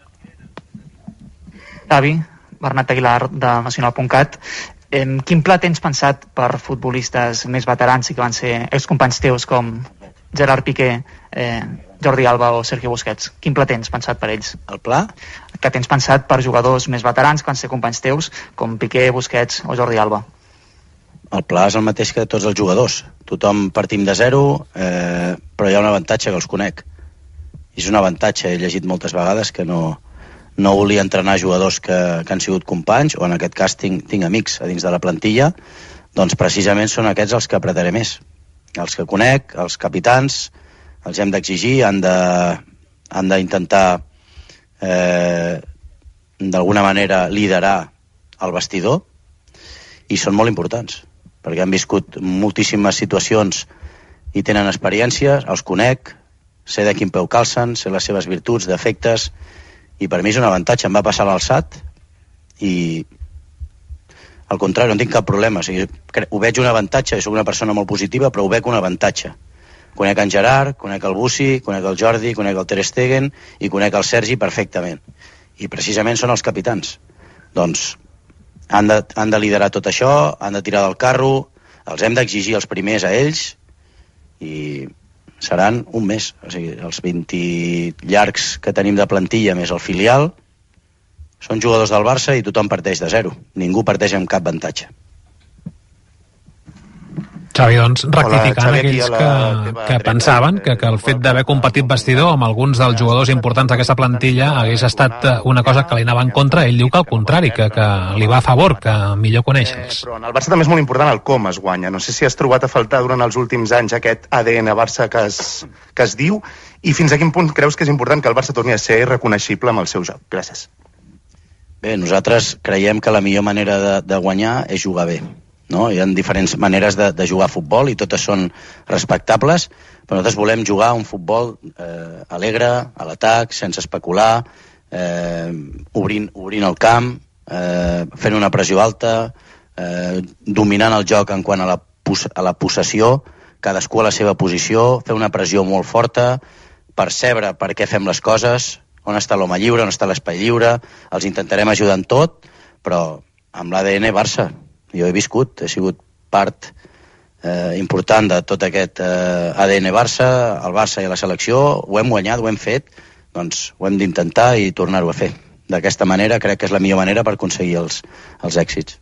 [SPEAKER 9] Xavi, Bernat Aguilar, de Nacional punt cat. Eh, quin pla tens pensat per futbolistes més veterans i que van ser excompanys teus com Gerard Piqué, eh, Jordi Alba o Sergio Busquets? Quin pla tens pensat per ells?
[SPEAKER 5] El pla?
[SPEAKER 9] Que tens pensat per jugadors més veterans que van ser companys teus com Piqué, Busquets o Jordi Alba?
[SPEAKER 5] El pla és el mateix que tots els jugadors. Tothom partim de zero, eh, però hi ha un avantatge que els conec. I és un avantatge, he llegit moltes vegades que no... no volia entrenar jugadors que, que han sigut companys, o en aquest cas tinc, tinc amics a dins de la plantilla, doncs precisament són aquests els que apretaré més. Els que conec, els capitans, els hem d'exigir, han de, han d'intentar eh, d'alguna manera liderar el vestidor, i són molt importants, perquè han viscut moltíssimes situacions i tenen experiències, els conec, sé de quin peu calcen, sé les seves virtuts, defectes, i per mi és un avantatge. Em va passar l'alçat i al contrari, no tinc cap problema. O sigui, ho veig un avantatge, soc una persona molt positiva, però ho veig un avantatge. Conec en Gerard, conec el Bussi, conec el Jordi, conec el Ter Stegen i conec el Sergi perfectament. I precisament són els capitans. Doncs han de, han de liderar tot això, han de tirar del carro, els hem d'exigir els primers a ells i seran un mes, o sigui, els vint llargs que tenim de plantilla més el filial són jugadors del Barça i tothom parteix de zero, ningú parteix amb cap avantatge.
[SPEAKER 14] Xavi, doncs, rectificant Hola, aquells la, que, que pensaven que, que el fet d'haver competit vestidor amb alguns dels jugadors importants d'aquesta plantilla hagués estat una cosa que li anava en contra, ell diu que al contrari, que, que li va a favor, que millor conèixer-los.
[SPEAKER 10] Eh, però en el Barça també és molt important el com es guanya. No sé si has trobat a faltar durant els últims anys aquest A D N Barça que es, que es diu, i fins a quin punt creus que és important que el Barça torni a ser reconeixible amb el seu joc. Gràcies.
[SPEAKER 5] Bé, nosaltres creiem que la millor manera de, de guanyar és jugar bé. No? Hi ha diferents maneres de, de jugar a futbol i totes són respectables, però nosaltres volem jugar un futbol eh, alegre, a l'atac, sense especular, eh, obrint, obrint el camp, eh, fent una pressió alta, eh, dominant el joc en quant a la, a la possessió, cadascú a la seva posició, fer una pressió molt forta, percebre per què fem les coses, on està l'home lliure, on està l'espai lliure, els intentarem ajudar en tot, però amb l'A D N Barça. Jo he viscut, he sigut part eh, important de tot aquest eh, A D N Barça, el Barça i la selecció, ho hem guanyat, ho hem fet, doncs ho hem d'intentar i tornar-ho a fer. D'aquesta manera crec que és la millor manera per aconseguir els, els èxits.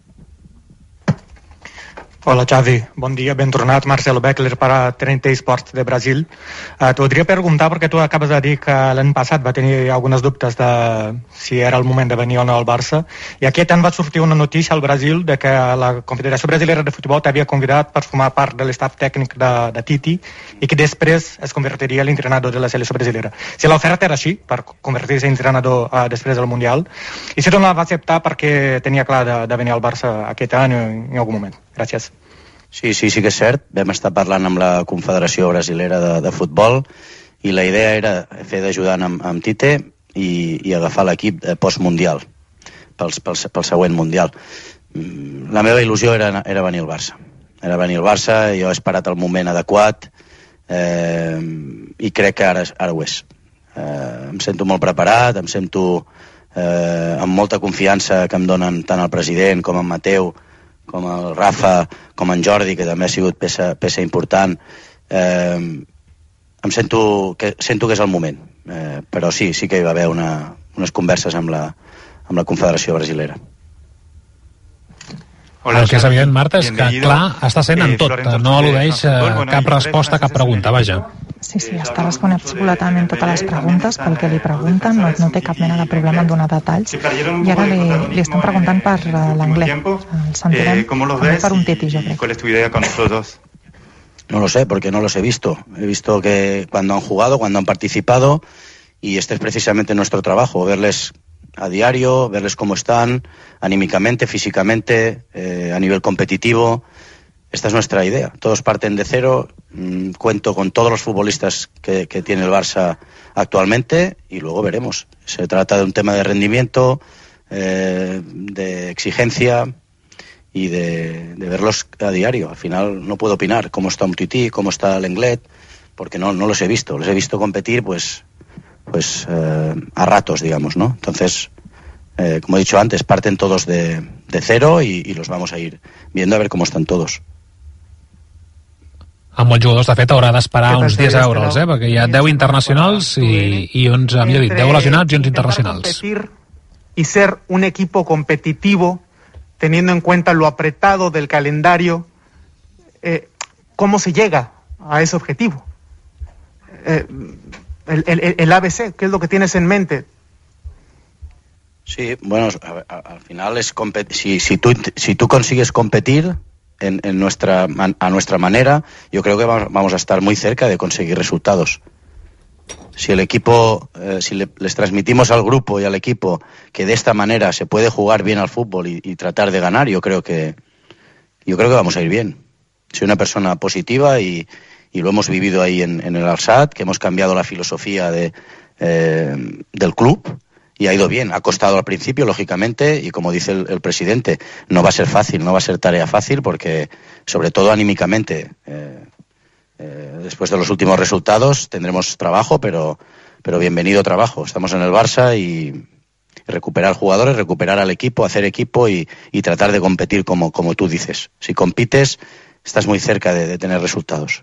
[SPEAKER 4] Hola Xavi, bon dia, ben tornat, Marcelo Beckler per a T N T Sports de Brasil. Uh, T'ho voldria preguntar perquè tu acabes de dir que l'any passat va tenir algunes dubtes de si era el moment de venir o no al Barça, i aquest any va sortir una notícia al Brasil de que la Confederació Brasilera de Futbol t'havia convidat per formar part de l'estaf tècnic de, de Titi i que després es convertiria en l'entrenador de la selecció brasilera. Si l'oferta era així, per convertir-se en entrenador uh, després del Mundial, i si tu no la va acceptar perquè tenia clar de, de venir al Barça aquest any en algun moment. Gràcies.
[SPEAKER 5] Sí, sí, sí que és cert. Vam estar parlant amb la Confederació Brasilera de, de Futbol i la idea era fer d'ajudant amb, amb Tite i, i agafar l'equip postmundial pel, pel, pel següent Mundial. La meva il·lusió era, era venir al Barça. Era venir al Barça, jo he esperat el moment adequat eh, i crec que ara, ara ho és. Eh, em sento molt preparat, em sento eh, amb molta confiança que em donen tant el president com en Mateu, com el Rafa, com en Jordi, que també ha sigut peça, peça important. Eh, em sento que, sento que és el moment. Eh, però sí, sí que hi va haver una, unes converses amb la, amb la Confederació Brasilera.
[SPEAKER 14] Hola, el que és evident, Marta, és que, clar, està sent en tot. No al·ludeix cap resposta, cap pregunta, vaja.
[SPEAKER 7] Sí, sí, està responent absolutament totes les preguntes pel que li pregunten, no, no té cap mena de problema en donar detalls. I ara li, li estan preguntant per l'anglès. El sentirem també per un titi, jo crec.
[SPEAKER 11] ¿Cuál es tu idea con nosotros dos?
[SPEAKER 5] No lo sé, porque no los he visto. He visto que cuando han jugado, cuando han participado, y este es precisamente nuestro trabajo, verles a diario, verles cómo están, anímicamente, físicamente, eh, a nivel competitivo. Esta es nuestra idea. Todos parten de cero. Mm, cuento con todos los futbolistas que, que tiene el Barça actualmente y luego veremos. Se trata de un tema de rendimiento, eh, de exigencia y de, de verlos a diario. Al final no puedo opinar cómo está Umtiti, cómo está Lenglet, porque no, no los he visto. Los he visto competir pues, pues eh, a ratos, digamos, ¿no? Entonces, eh, como he dicho antes, parten todos de, de cero y, y los vamos a ir viendo a ver cómo están todos.
[SPEAKER 14] Amb molts jugadors, de fet, haurà d'esperar uns dies a veure'ls, eh? Perquè hi ha deu internacionals i, i uns, millor dit, deu lesionats i uns internacionals.
[SPEAKER 4] Y ser un equipo competitivo, teniendo en cuenta lo apretado del calendario, eh, ¿cómo se llega a ese objetivo? Eh, el, el, el A B C, ¿qué es lo que tienes en mente?
[SPEAKER 5] Sí, bueno, a, a, al final es competir. Si, si, tú, si tú consigues competir En, en nuestra, a nuestra manera, yo creo que vamos a estar muy cerca de conseguir resultados. Si el equipo, eh, si le, les transmitimos al grupo y al equipo que de esta manera se puede jugar bien al fútbol y, y tratar de ganar, yo creo que yo creo que vamos a ir bien. Soy una persona positiva y, y lo hemos vivido ahí en, en el Al-Sadd, que hemos cambiado la filosofía de, eh, del club. Y ha ido bien, ha costado al principio, lógicamente, y como dice el, el presidente, no va a ser fácil, no va a ser tarea fácil, porque sobre todo anímicamente, eh, eh, después de los últimos resultados tendremos trabajo, pero, pero bienvenido trabajo. Estamos en el Barça y recuperar jugadores, recuperar al equipo, hacer equipo y, y tratar de competir como, como tú dices. Si compites, estás muy cerca de, de tener resultados.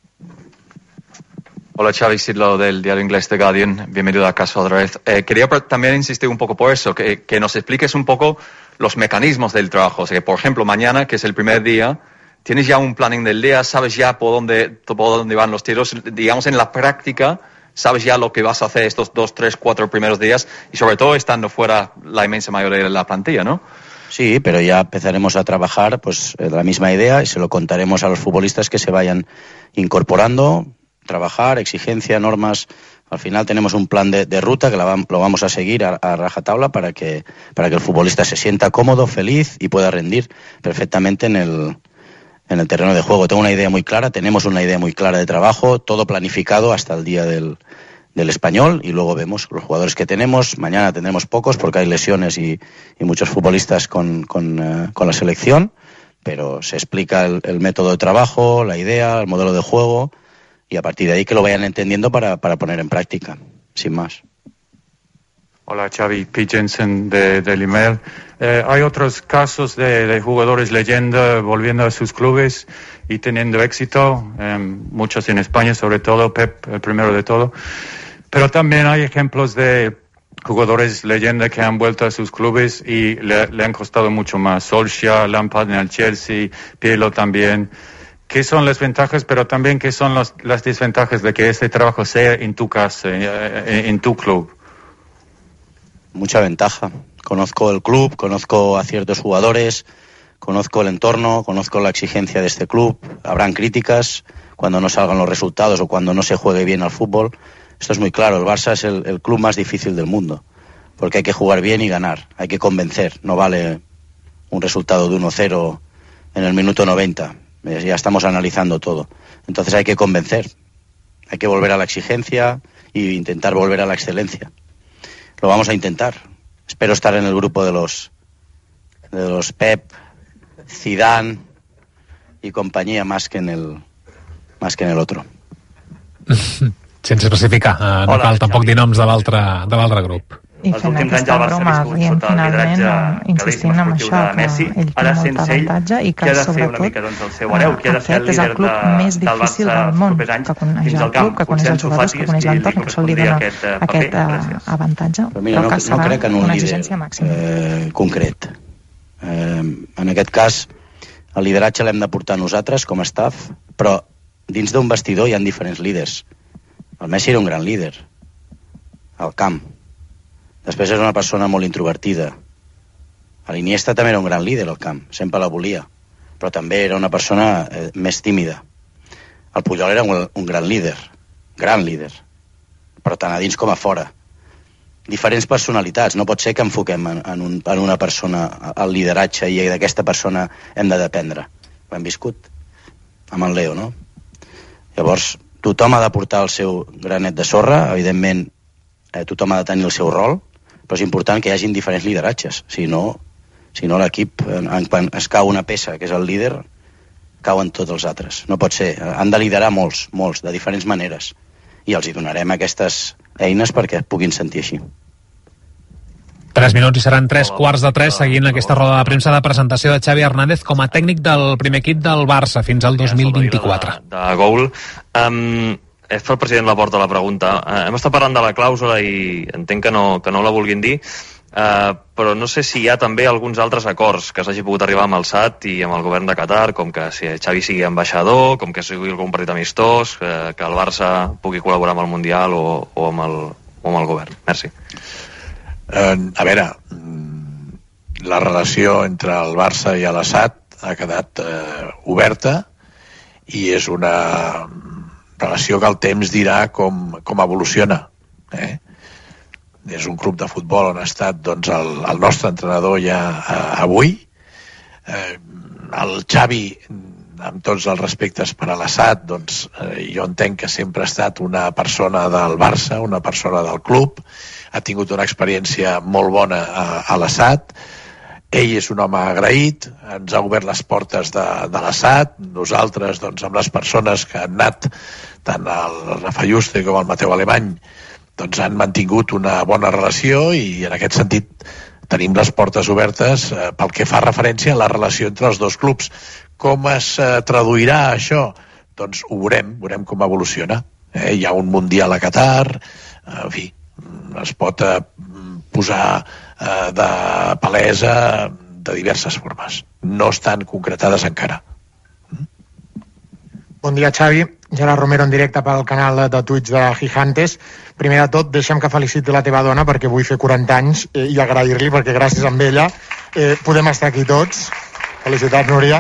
[SPEAKER 15] Hola Xavi Sidlo del diario inglés The Guardian, bienvenido a casa otra vez. Eh, quería también insistir un poco por eso, que, que nos expliques un poco los mecanismos del trabajo. O sea, que, por ejemplo, mañana, que es el primer día, tienes ya un planning del día, sabes ya por dónde, por dónde van los tiros, digamos en la práctica, sabes ya lo que vas a hacer estos dos, tres, cuatro primeros días y sobre todo estando fuera la inmensa mayoría de la plantilla, ¿no?
[SPEAKER 5] Sí, pero ya empezaremos a trabajar pues la misma idea y se lo contaremos a los futbolistas que se vayan incorporando. Trabajar, exigencia, normas. Al final tenemos un plan de, de ruta que la, lo vamos a seguir a, a rajatabla para que, para que el futbolista se sienta cómodo, feliz y pueda rendir perfectamente en el, en el terreno de juego. Tengo una idea muy clara, tenemos una idea muy clara de trabajo, todo planificado hasta el día del, del Español y luego vemos los jugadores que tenemos. Mañana tendremos pocos porque hay lesiones y, y muchos futbolistas con, con, uh, con la selección, pero se explica el, el método de trabajo, la idea, el modelo de juego. Y a partir de ahí que lo vayan entendiendo para, para poner en práctica, sin más.
[SPEAKER 11] Hola Xavi, Pete Jensen de, del email. Eh, hay otros casos de, de jugadores leyenda volviendo a sus clubes y teniendo éxito, eh, muchos en España, sobre todo Pep, el primero de todo. Pero también hay ejemplos de jugadores leyenda que han vuelto a sus clubes y le, le han costado mucho más. Solskjaer, Lampard en el Chelsea, Pirlo también. ¿Qué son las ventajas, pero también qué son los, las desventajas de que este trabajo sea en tu casa, en, en tu club?
[SPEAKER 5] Mucha ventaja. Conozco el club, conozco a ciertos jugadores, conozco el entorno, conozco la exigencia de este club. Habrán críticas cuando no salgan los resultados o cuando no se juegue bien al fútbol. Esto es muy claro, el Barça es el, el club más difícil del mundo, porque hay que jugar bien y ganar, hay que convencer. No vale un resultado de uno cero en el minuto noventa, ya estamos analizando todo. Entonces hay que convencer, hay que volver a la exigencia e intentar volver a la excelencia. Lo vamos a intentar. Espero estar en el grupo de los de los Pep, Zidane y compañía más que en el más que en el otro.
[SPEAKER 14] Sense especificar, uh, no cal tampoc dir noms de l'altre de l'altre grup.
[SPEAKER 7] I fent aquesta broma, rient finalment, insistint en això, que ell té molt avantatge i que sobretot aquest és el club més difícil del món, que coneix el club, que coneix els jugadors, que coneix l'entorn, que això li dona aquest avantatge, però que serà una exigència màxima.
[SPEAKER 5] Eh, concret. Eh, en aquest cas, el lideratge l'hem de portar nosaltres com a staff, però dins d'un vestidor hi ha diferents líders. El Messi era un gran líder al camp. Després era una persona molt introvertida. L'Iniesta també era un gran líder al camp, sempre la volia, però també era una persona eh, més tímida. El Puyol era un, un gran líder, gran líder, però tant a dins com a fora. Diferents personalitats, no pot ser que enfoquem en, en, un, en una persona el lideratge i d'aquesta persona hem de dependre. Ho hem viscut amb el Leo, no? Llavors, tothom ha de portar el seu granet de sorra, evidentment eh, tothom ha de tenir el seu rol, però és important que hi hagin diferents lideratges, si no, si no l'equip, quan es cau una peça que és el líder, cauen tots els altres. No pot ser, han de liderar molts, molts, de diferents maneres, i els hi donarem aquestes eines perquè es puguin sentir així.
[SPEAKER 14] Tres minuts i seran tres quarts de tres seguint aquesta roda de premsa de presentació de Xavi Hernández com a tècnic del primer equip del Barça fins al dos mil vint-i-quatre.
[SPEAKER 15] De, de Goul. Um, és pel president Laporta la pregunta. Uh, hem estat parlant de la clàusula i entenc que no, que no la vulguin dir, uh, però no sé si hi ha també alguns altres acords que s'hagi pogut arribar amb el S A T i amb el govern de Qatar, com que si Xavi sigui ambaixador, com que sigui algun partit amistós, uh, que el Barça pugui col·laborar amb el Mundial o, o, amb, el, o amb el govern. Merci.
[SPEAKER 1] Eh, a veure, la relació entre el Barça i l'A S A T ha quedat eh, oberta i és una relació que el temps dirà com, com evoluciona. Eh? És un club de futbol on ha estat doncs, el, el nostre entrenador ja eh, avui. Eh, el Xavi, amb tots els respectes per a l'A S A T, doncs, eh, jo entenc que sempre ha estat una persona del Barça, una persona del club, ha tingut una experiència molt bona a, a l'A S A T. Ell és un home agraït, ens ha obert les portes de, de l'A S A T. Nosaltres, doncs, amb les persones que han anat, tant el Rafa Juste com el Mateu Alemany, doncs han mantingut una bona relació i en aquest sentit tenim les portes obertes eh, pel que fa referència a la relació entre els dos clubs. Com es eh, traduirà això? Doncs ho veurem, veurem com evoluciona. Eh? Hi ha un Mundial a Qatar, eh, en fi, es pot eh, posar eh, de palesa de diverses formes. No estan concretades encara.
[SPEAKER 12] Bon dia, Xavi. Gerard Romero en directe pel canal de Twitch de Gigantes. Primer de tot, deixa'm que feliciti la teva dona perquè vull fer quaranta anys eh, i agrair-li perquè gràcies a ella eh, podem estar aquí tots. Felicitats, Núria.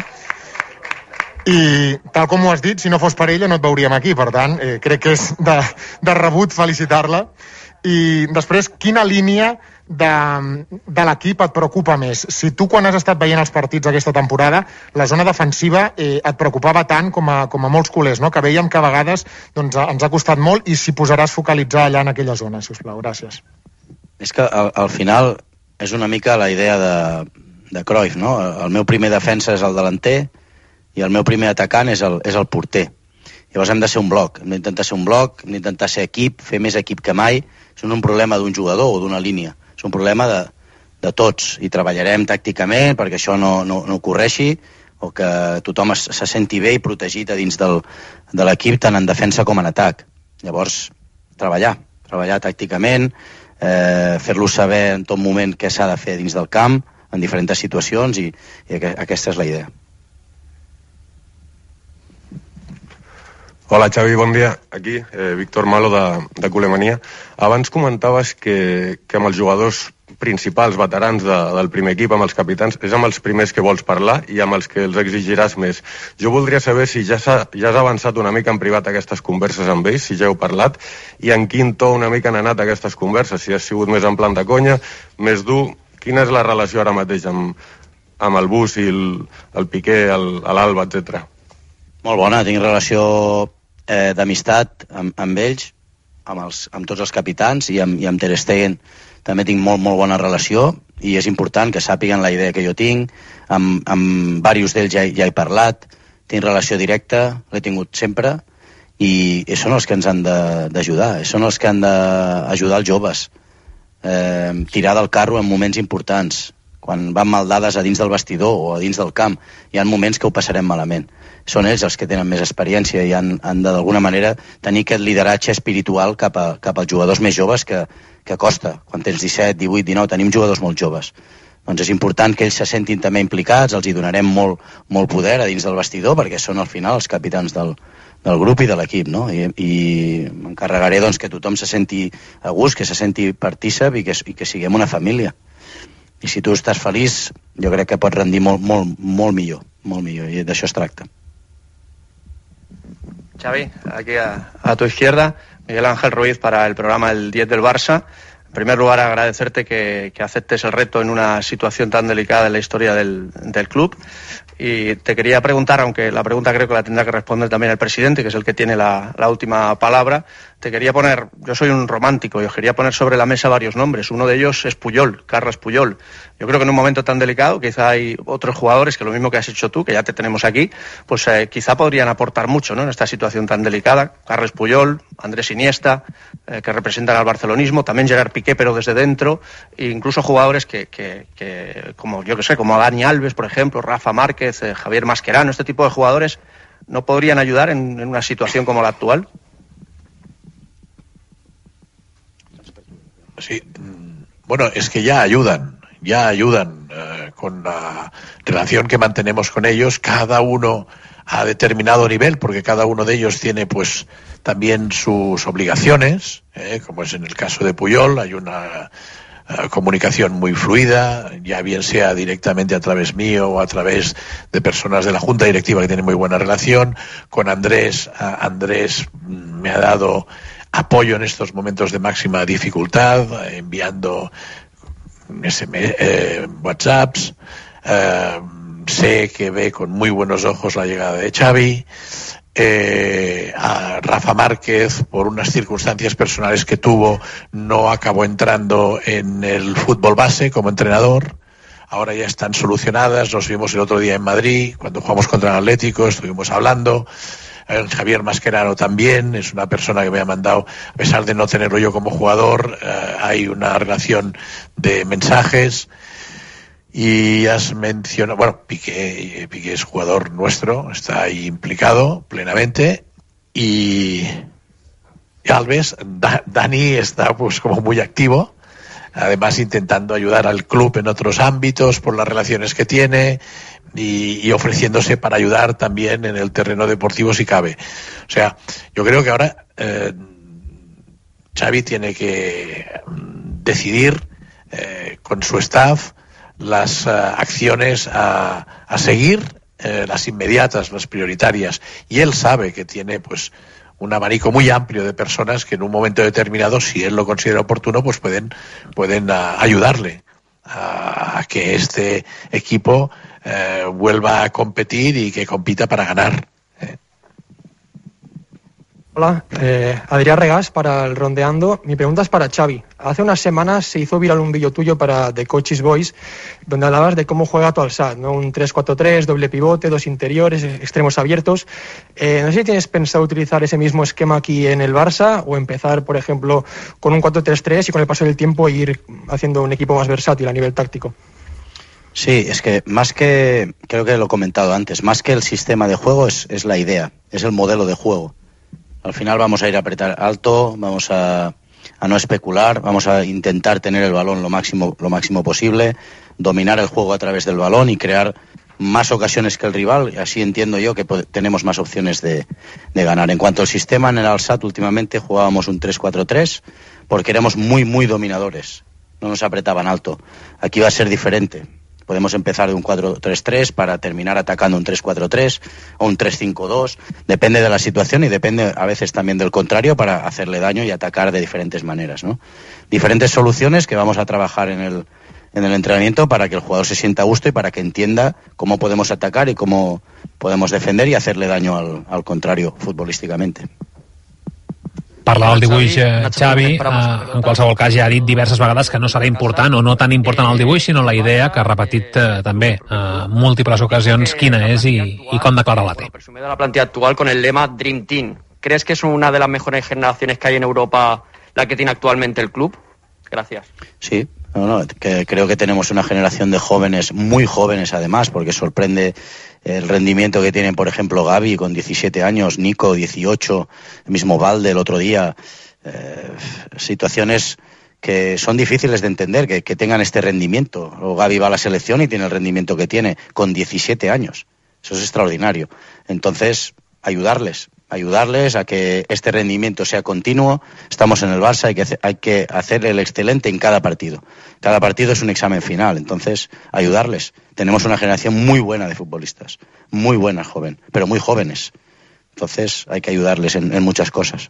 [SPEAKER 12] I tal com ho has dit, si no fos per ella no et veuríem aquí, per tant, eh, crec que és de, de rebut felicitar-la. I després, quina línia de, de l'equip et preocupa més? Si tu, quan has estat veient els partits aquesta temporada, la zona defensiva eh, et preocupava tant com a, com a molts culers, no? Que veiem que a vegades doncs, ens ha costat molt, i si posaràs focalitzar allà en aquella zona, si us plau. Gràcies.
[SPEAKER 5] És que al, al final és una mica la idea de, de Cruyff, no? El meu primer defensa és el delanter i el meu primer atacant és el, és el porter. Llavors hem de ser un bloc, hem d'intentar ser un bloc, hem d'intentar ser equip, fer més equip que mai. Això no és un problema d'un jugador o d'una línia, és un problema de, de tots, i treballarem tàcticament perquè això no, no, no ocorreixi, o que tothom es, se senti bé i protegit a dins del, de l'equip, tant en defensa com en atac. Llavors, treballar, treballar tàcticament, eh, fer-los saber en tot moment què s'ha de fer dins del camp, en diferents situacions, i, i aquesta és la idea.
[SPEAKER 13] Hola Xavi, bon dia. Aquí, eh, Víctor Malo de, de Culemania. Abans comentaves que, que amb els jugadors principals, veterans de, del primer equip, amb els capitans, és amb els primers que vols parlar i amb els que els exigiràs més. Jo voldria saber si ja, ja has avançat una mica en privat aquestes converses amb ells, si ja heu parlat, i en quin to una mica han anat aquestes converses, si ha sigut més en plan de conya, més dur. Quina és la relació ara mateix amb, amb el Bus i el, el Piqué, l'Alba, etcètera?
[SPEAKER 5] Molt bona, tinc relació eh, d'amistat amb, amb ells, amb, els, amb tots els capitans, i amb, i amb Ter Stegen també tinc molt, molt bona relació, i és important que sàpiguen la idea que jo tinc. Amb, amb diversos d'ells ja, ja he parlat, tinc relació directa, l'he tingut sempre, i són els que ens han d'ajudar, són els que han d'ajudar els joves, eh, tirar del carro en moments importants, quan van maldades a dins del vestidor o a dins del camp. Hi ha moments que ho passarem malament. Són ells els que tenen més experiència i han, han de, d'alguna manera, tenir aquest lideratge espiritual cap, a, cap als jugadors més joves, que, que costa. Quan tens disset, divuit, dinou, tenim jugadors molt joves. Doncs és important que ells se sentin també implicats, els hi donarem molt, molt poder a dins del vestidor, perquè són al final els capitans del, del grup i de l'equip, no? I, i m'encarregaré doncs, que tothom se senti a gust, que se senti partícip i que, i que siguem una família. I si tu estàs feliç, jo crec que pots rendir molt, molt, molt millor, molt millor, i d'això es tracta.
[SPEAKER 16] Xavi, aquí a, a tu izquierda, Miguel Ángel Ruiz para el programa El diez del Barça. En primer lugar, agradecerte que, que aceptes el reto en una situación tan delicada en la historia del, del club. Y te quería preguntar, aunque la pregunta creo que la tendrá que responder también el presidente, que es el que tiene la, la última palabra, te quería poner, yo soy un romántico, y os quería poner sobre la mesa varios nombres. Uno de ellos es Puyol, Carles Puyol. Yo creo que en un momento tan delicado, quizá hay otros jugadores que lo mismo que has hecho tú, que ya te tenemos aquí, pues eh, quizá podrían aportar mucho, ¿no?, en esta situación tan delicada. Carles Puyol, Andrés Iniesta, eh, que representan al barcelonismo, también Gerard Piqué, pero desde dentro, e incluso jugadores que, que, que como yo que sé, como Dani Alves, por ejemplo, Rafa Márquez, eh, Javier Mascherano, este tipo de jugadores, ¿no podrían ayudar en, en una situación como la actual?
[SPEAKER 1] Sí, bueno, es que ya ayudan, ya ayudan eh, con la relación que mantenemos con ellos, cada uno a determinado nivel, porque cada uno de ellos tiene pues también sus obligaciones, eh, como es en el caso de Puyol, hay una uh, comunicación muy fluida, ya bien sea directamente a través mío o a través de personas de la Junta Directiva que tienen muy buena relación. Con Andrés, uh, Andrés me ha dado apoyo en estos momentos de máxima dificultad, enviando S M S, eh, WhatsApps. Eh, sé que ve con muy buenos ojos la llegada de Xavi. Eh, a Rafa Márquez, por unas circunstancias personales que tuvo, no acabó entrando en el fútbol base como entrenador. Ahora ya están solucionadas. Nos vimos el otro día en Madrid, cuando jugamos contra el Atlético, estuvimos hablando. Eh, Javier Mascherano también es una persona que me ha mandado, a pesar de no tenerlo yo como jugador, eh, hay una relación de mensajes. Y has mencionado, bueno, Piqué, Piqué es jugador nuestro, está ahí implicado plenamente. Y, y Alves, da, Dani está pues como muy activo, además intentando ayudar al club en otros ámbitos por las relaciones que tiene. Y, y ofreciéndose para ayudar también en el terreno deportivo si cabe. O sea, yo creo que ahora eh, Xavi tiene que decidir eh, con su staff las uh, acciones a, a seguir, eh, las inmediatas, las prioritarias. Y él sabe que tiene pues un abanico muy amplio de personas que en un momento determinado, si él lo considera oportuno, pues pueden, pueden uh, ayudarle a, a que este equipo Eh, vuelva a competir y que compita para ganar. Eh.
[SPEAKER 17] Hola, eh, Adrián Regás para el Rondeando. Mi pregunta es para Xavi. Hace unas semanas se hizo viral un vídeo tuyo para The Coaches Voice donde hablabas de cómo juega tu Al-Sadd, ¿no? Un tres cuatro tres, doble pivote, dos interiores, extremos abiertos. Eh, no sé si tienes pensado utilizar ese mismo esquema aquí en el Barça o empezar, por ejemplo, con un cuatro tres tres y con el paso del tiempo ir haciendo un equipo más versátil a nivel táctico.
[SPEAKER 5] Sí, es que más que, creo que lo he comentado antes, más que el sistema de juego es, es la idea, es el modelo de juego. Al final vamos a ir a apretar alto, vamos a, a no especular, vamos a intentar tener el balón lo máximo, lo máximo posible, dominar el juego a través del balón y crear más ocasiones que el rival, y así entiendo yo que tenemos más opciones de, de ganar. En cuanto al sistema, en el Al-Sadd últimamente jugábamos un tres cuatro tres porque éramos muy, muy dominadores, no nos apretaban alto. Aquí va a ser diferente. Podemos empezar de un cuatro tres tres para terminar atacando un tres cuatro tres o un tres cinco dos. Depende de la situación y depende a veces también del contrario para hacerle daño y atacar de diferentes maneras, ¿no? Diferentes soluciones que vamos a trabajar en el, en el entrenamiento para que el jugador se sienta a gusto y para que entienda cómo podemos atacar y cómo podemos defender y hacerle daño al, al contrario futbolísticamente.
[SPEAKER 14] Parlar del dibuix, eh, Xavi, eh, en qualsevol cas ja ha dit diverses vegades que no serà important o no tan important el dibuix, sinó la idea que ha repetit eh, també en múltiples ocasions quina és i, i com declara la té.
[SPEAKER 18] Presumido la plantilla actual con el lema Dream Team. ¿Crees que es una de las mejores generaciones que hay en Europa la que tiene actualmente el club? Gracias.
[SPEAKER 5] Sí, no, no, que creo que tenemos una generación de jóvenes, muy jóvenes además, porque sorprende el rendimiento que tienen, por ejemplo, Gavi con diecisiete años, Nico dieciocho, el mismo Valde el otro día. Eh, situaciones que son difíciles de entender, que, que tengan este rendimiento. O Gavi va a la selección y tiene el rendimiento que tiene con diecisiete años. Eso es extraordinario. Entonces, ayudarles, ayudarles a que este rendimiento sea continuo. Estamos en el Barça, hay que, hacer, hay que hacer el excelente en cada partido. Cada partido es un examen final, entonces ayudarles. Tenemos una generación muy buena de futbolistas, muy buena, joven, pero muy jóvenes. Entonces hay que ayudarles en, en muchas cosas.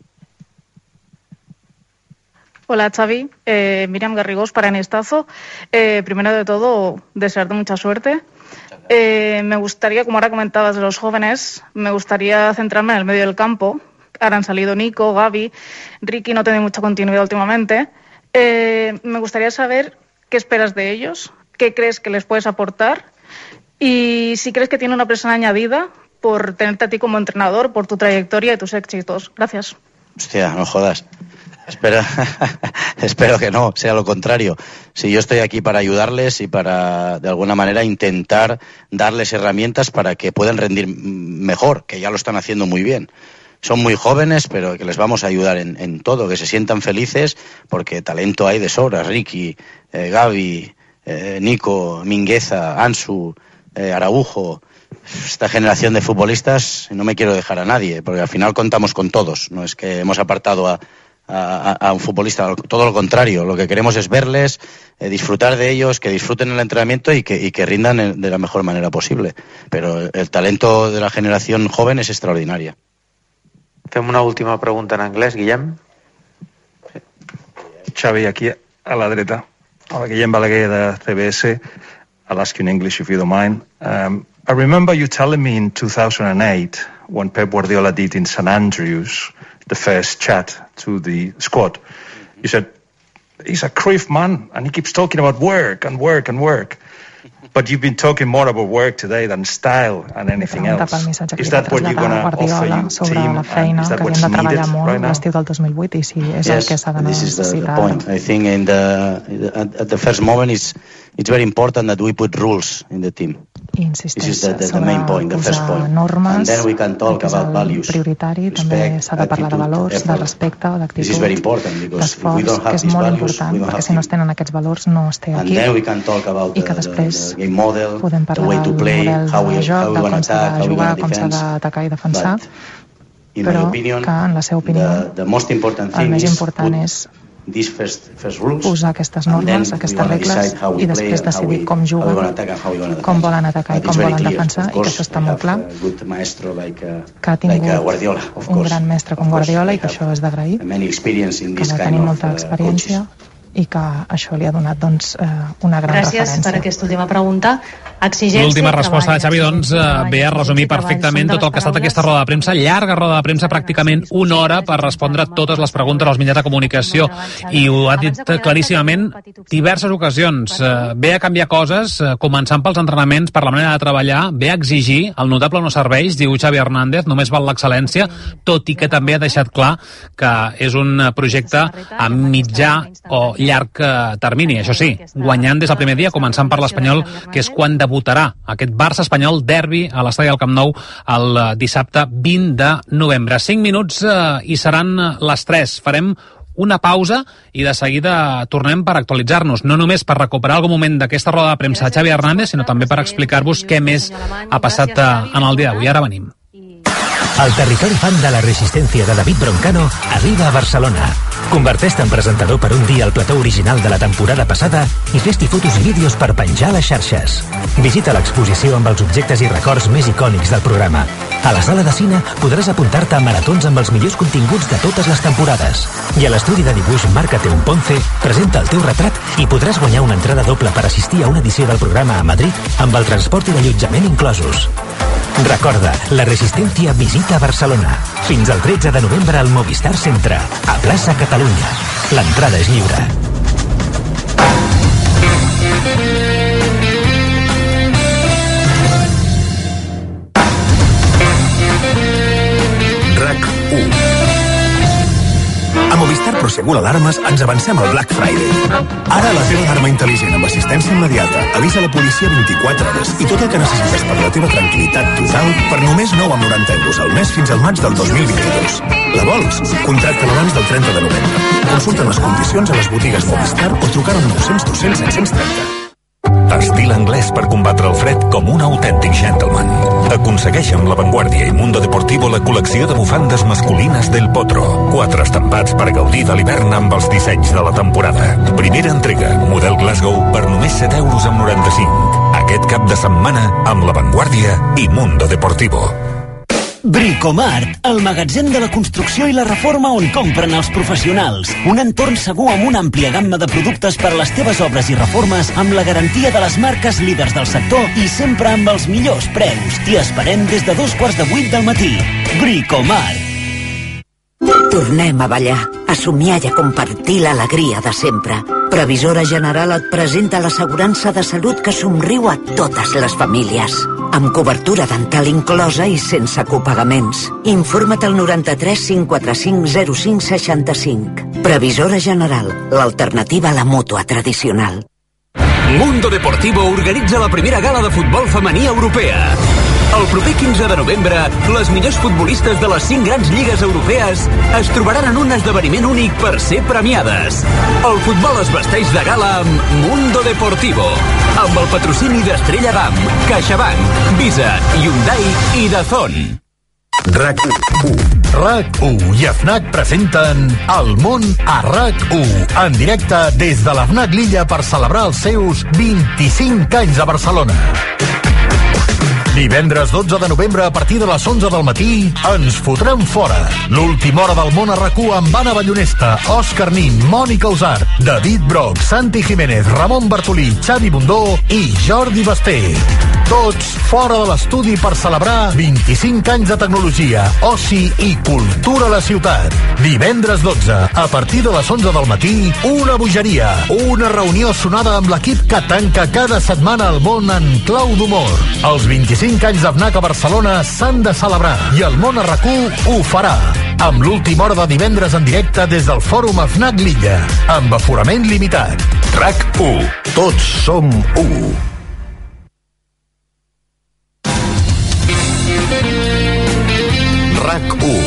[SPEAKER 19] Hola Xavi, eh, Miriam Garrigós para Nestazo. Eh, primero de todo, desearte mucha suerte. Eh, me gustaría, como ahora comentabas de los jóvenes, me gustaría centrarme en el medio del campo. Ahora han salido Nico, Gavi, Ricky no tiene mucha continuidad últimamente. Eh, me gustaría saber qué esperas de ellos, qué crees que les puedes aportar y si crees que tiene una presión añadida por tenerte a ti como entrenador, por tu trayectoria y tus éxitos. Gracias.
[SPEAKER 5] Hostia, no jodas. Espero, espero que no, sea lo contrario. Si yo estoy aquí para ayudarles y para, de alguna manera, intentar darles herramientas para que puedan rendir mejor, que ya lo están haciendo muy bien. Son muy jóvenes, pero que les vamos a ayudar en, en todo, que se sientan felices, porque talento hay de sobra. Ricky, eh, Gavi, eh, Nico, Mingueza, Ansu, eh, Araujo. Esta generación de futbolistas, no me quiero dejar a nadie, porque al final contamos con todos. No es que hemos apartado a A, a un futbolista, todo lo contrario. Lo que queremos es verles, eh, disfrutar de ellos, que disfruten el entrenamiento y que, y que rindan de la mejor manera posible. Pero el talento de la generación joven es extraordinaria.
[SPEAKER 24] Fem una última pregunta en anglès, Guillem.
[SPEAKER 25] Xavi, aquí a la dreta. Hola, Guillem Balaguer de C B S. I'll ask you in English if you don't mind. Um, I remember you telling me in two thousand eight, when Pep Guardiola did in Saint Andrews, the first chat to the squad, you said, he's a Cruyff man and he keeps talking about work and work and work. But you've been talking more about work today than style and anything else. Is that what you're going to offer your team? And is that what's needed right now?
[SPEAKER 7] L'estiu del dos mil vuit i si és
[SPEAKER 5] yes,
[SPEAKER 7] el que s'ha de
[SPEAKER 5] this is the, the
[SPEAKER 7] necessitar.
[SPEAKER 5] point. I think in the, at, at the first moment it's, it's very important that we put rules in the team.
[SPEAKER 7] I insisteix
[SPEAKER 5] This is the, the, the
[SPEAKER 7] sobre
[SPEAKER 5] main point, the first
[SPEAKER 7] posar
[SPEAKER 5] point.
[SPEAKER 7] normes,
[SPEAKER 5] And then we can talk
[SPEAKER 7] que és
[SPEAKER 5] about
[SPEAKER 7] el
[SPEAKER 5] values.
[SPEAKER 7] prioritari, també s'ha de parlar de valors, de respecte,
[SPEAKER 5] This is very important because if we
[SPEAKER 7] d'esforç,
[SPEAKER 5] don't
[SPEAKER 7] que
[SPEAKER 5] have
[SPEAKER 7] és
[SPEAKER 5] these
[SPEAKER 7] molt
[SPEAKER 5] values,
[SPEAKER 7] important,
[SPEAKER 5] we don't
[SPEAKER 7] perquè
[SPEAKER 5] have
[SPEAKER 7] si no es tenen aquests valors no es té
[SPEAKER 5] And
[SPEAKER 7] aquí.
[SPEAKER 5] then we can talk about
[SPEAKER 7] I
[SPEAKER 5] the,
[SPEAKER 7] que
[SPEAKER 5] the,
[SPEAKER 7] després
[SPEAKER 5] the game model,
[SPEAKER 7] podem
[SPEAKER 5] the
[SPEAKER 7] parlar
[SPEAKER 5] way to
[SPEAKER 7] del
[SPEAKER 5] play,
[SPEAKER 7] model
[SPEAKER 5] how we,
[SPEAKER 7] de joc,
[SPEAKER 5] how we
[SPEAKER 7] de
[SPEAKER 5] want
[SPEAKER 7] com
[SPEAKER 5] to
[SPEAKER 7] s'ha
[SPEAKER 5] attack,
[SPEAKER 7] de
[SPEAKER 5] how we
[SPEAKER 7] jugar,
[SPEAKER 5] want to
[SPEAKER 7] com s'ha
[SPEAKER 5] defense.
[SPEAKER 7] d'atacar i defensar,
[SPEAKER 5] In
[SPEAKER 7] però
[SPEAKER 5] my opinion,
[SPEAKER 7] que en la seva opinió
[SPEAKER 5] the, the most important
[SPEAKER 7] el
[SPEAKER 5] thing
[SPEAKER 7] més
[SPEAKER 5] is
[SPEAKER 7] important
[SPEAKER 5] put
[SPEAKER 7] és
[SPEAKER 5] these first, first rules,
[SPEAKER 7] posar aquestes
[SPEAKER 5] and then
[SPEAKER 7] normes,
[SPEAKER 5] we
[SPEAKER 7] aquestes
[SPEAKER 5] wanna
[SPEAKER 7] regles
[SPEAKER 5] decide how we
[SPEAKER 7] i
[SPEAKER 5] play
[SPEAKER 7] després
[SPEAKER 5] and how
[SPEAKER 7] decidir
[SPEAKER 5] we-
[SPEAKER 7] com
[SPEAKER 5] how we
[SPEAKER 7] juguen,
[SPEAKER 5] wanna attack and how we wanna
[SPEAKER 7] com volen atacar i
[SPEAKER 5] But
[SPEAKER 7] com
[SPEAKER 5] it's very
[SPEAKER 7] volen
[SPEAKER 5] clear.
[SPEAKER 7] defensar
[SPEAKER 5] Of
[SPEAKER 7] i que
[SPEAKER 5] course,
[SPEAKER 7] això està
[SPEAKER 5] we
[SPEAKER 7] molt
[SPEAKER 5] have
[SPEAKER 7] clar,
[SPEAKER 5] a good maestro like, uh,
[SPEAKER 7] que ha
[SPEAKER 5] like uh,
[SPEAKER 7] tingut
[SPEAKER 5] Guardiola, of
[SPEAKER 7] un
[SPEAKER 5] course.
[SPEAKER 7] gran mestre com
[SPEAKER 5] Of course,
[SPEAKER 7] Guardiola
[SPEAKER 5] we
[SPEAKER 7] i que
[SPEAKER 5] have
[SPEAKER 7] això és d'agrair,
[SPEAKER 5] many experience in
[SPEAKER 7] que
[SPEAKER 5] this
[SPEAKER 7] va
[SPEAKER 5] kind
[SPEAKER 7] tenir
[SPEAKER 5] of
[SPEAKER 7] molta
[SPEAKER 5] uh,
[SPEAKER 7] experiència i que això li ha donat doncs, eh, una gran
[SPEAKER 2] Gràcies
[SPEAKER 7] referència.
[SPEAKER 2] per aquesta última pregunta. Exigència
[SPEAKER 14] L'última
[SPEAKER 2] i
[SPEAKER 14] resposta de
[SPEAKER 2] treball,
[SPEAKER 14] Xavi doncs,
[SPEAKER 2] exigència i
[SPEAKER 14] ve a
[SPEAKER 2] treball,
[SPEAKER 14] resumir
[SPEAKER 2] exigència i treball.
[SPEAKER 14] perfectament
[SPEAKER 2] Són de
[SPEAKER 14] tot el que ha estat
[SPEAKER 2] les
[SPEAKER 14] aquesta roda de premsa, llarga roda de premsa, pràcticament una hora per respondre totes les preguntes als mitjans de comunicació, i ho ha dit claríssimament diverses ocasions. Eh, Ve a canviar coses, eh, començant pels entrenaments, per la manera de treballar, ve a exigir, el notable no serveix, diu Xavi Hernández, només val l'excel·lència, tot i que també ha deixat clar que és un projecte a mitjà o llarg eh, termini, això sí, guanyant des del primer dia, començant per l'Espanyol, que és quan debutarà aquest Barça-Espanyol derbi a l'estadi del Camp Nou el eh, dissabte vint de novembre. Cinc minuts eh, i seran eh, les tres. Farem una pausa i de seguida tornem per actualitzar-nos, no només per recuperar algun moment d'aquesta roda de premsa de Xavi Hernández, sinó també per explicar-vos què més ha passat eh, en el dia d'avui. Ara venim.
[SPEAKER 6] El territori fan de la resistència de David Broncano arriba a Barcelona. Converteix-te en presentador per un dia al plató original de la temporada passada i fes-t'hi fotos i vídeos per penjar a les xarxes. Visita l'exposició amb els objectes i records més icònics del programa. A la sala de cine podràs apuntar-te a maratons amb els millors continguts de totes les temporades. I a l'estudi de dibuix Márcate un Ponce presenta el teu retrat i podràs guanyar una entrada doble per assistir a una edició del programa a Madrid amb el transport i l'allotjament inclosos. Recorda, la Resistència visita Barcelona. Fins al tretze de novembre al Movistar Centre, a Plaça Catalunya. L'entrada és lliure.
[SPEAKER 20] RAC u. A Movistar Prosegur Alarmes ens avancem al Black Friday. Ara la teva alarma intel·ligent amb assistència immediata avisa la policia vint-i-quatre hores i tot el que necessites per la teva tranquil·litat total per només nou coma noranta euros al mes fins al maig del dos mil vint-i-dos. La vols? Contracta-la abans del trenta de novembre. Consulta les condicions a les botigues Movistar o trucar al nou cents dos cents set cents trenta.
[SPEAKER 6] Estil anglès per combatre el fred com un autèntic gentleman. Aconsegueix amb La Vanguardia i Mundo Deportivo la col·lecció de bufandes masculines del Potro. Quatre estampats per gaudir de l'hivern amb els dissenys de la temporada. Primera entrega, model Glasgow, per només set euros amb noranta-cinc. Aquest cap de setmana amb La Vanguardia i Mundo Deportivo.
[SPEAKER 21] Bricomart, el magatzem de la construcció i la reforma on compren els professionals. Un entorn segur amb una àmplia gamma de productes per a les teves obres i reformes amb la garantia de les marques líders del sector i sempre amb els millors preus. T'hi esperem des de dos quarts de vuit del matí. Bricomart.
[SPEAKER 22] Tornem a ballar, a somiar i a compartir l'alegria de sempre. Previsora General et presenta l'assegurança de salut que somriu a totes les famílies. Amb cobertura dental inclosa i sense copagaments. Informa't al noranta-tres cinc quatre cinc zero cinc seixanta-cinc. Previsora General, l'alternativa a la mútua tradicional.
[SPEAKER 26] Mundo Deportivo organitza la primera gala de futbol femení europea. El proper quinze de novembre, les millors futbolistes de les cinc grans lligues europees es trobaran en un esdeveniment únic per ser premiades. El futbol es vesteix de gala amb Mundo Deportivo, amb el patrocini d'Estrella Damm, CaixaBank, Visa, Hyundai i Dazón.
[SPEAKER 6] RAC u. RAC u i FNAC presenten El món a RAC u, en directe des de la FNAC Lilla per celebrar els seus vint-i-cinc anys a Barcelona. Divendres dotze de novembre a partir de les onze del matí ens fotrem fora. L'última hora del món a RAC u amb Anna Ballonesta, Òscar Nin, Mònica Usart, David Broc, Santi Jiménez, Ramon Bartolí, Xavi Bundó i Jordi Basté. Tots fora de l'estudi per celebrar vint-i-cinc anys de tecnologia, oci i cultura a la ciutat. Divendres dotze, a partir de les onze del matí, una bogeria, una reunió sonada amb l'equip que tanca cada setmana el món en clau d'humor. Els vint-i-cinc anys de FNAC a Barcelona s'han de celebrar i el món a RAC u ho farà. Amb l'última hora de divendres en directe des del Fòrum FNAC Lilla, amb aforament limitat. RAC u. Tots som u. RAC u.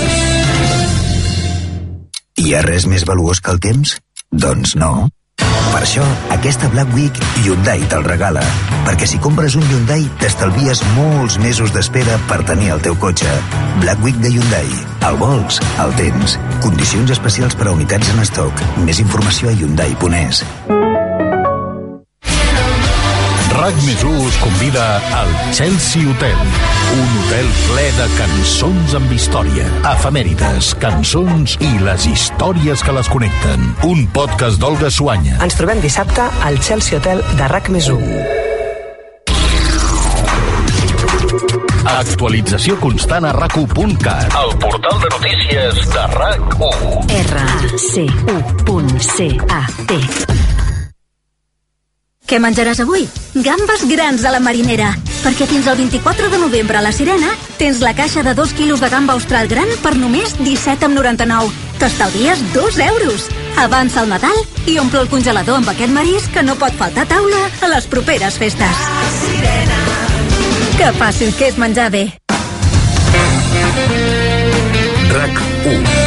[SPEAKER 27] Hi ha res més valuós que el temps? Doncs no. Per això, aquesta Black Week Hyundai te'l regala. Perquè si compres un Hyundai, t'estalvies molts mesos d'espera per tenir el teu cotxe. Black Week de Hyundai. El vols? El tens. Condicions especials per a unitats en estoc. Més informació a hyundai punt es.
[SPEAKER 6] RAC més u us convida al Chelsea Hotel, un hotel ple de cançons amb història, efemèrides, cançons i les històries que les connecten. Un podcast d'Olga Suanya.
[SPEAKER 3] Ens trobem dissabte al Chelsea Hotel de RAC més u.
[SPEAKER 6] Actualització constant a rac u punt cat, el portal de notícies de RAC u.
[SPEAKER 4] R A C U punt C A T. Què menjaràs avui? Gambes grans a la marinera. Perquè fins al vint-i-quatre de novembre a la Sirena tens la caixa de dos quilos de gamba austral gran per només disset amb noranta-nou. T'estalvies dos euros. Avança el Nadal i omple el congelador amb aquest marisc que no pot faltar a taula a les properes festes. Sirena. Que fàcil que és menjar bé.
[SPEAKER 6] RAC u.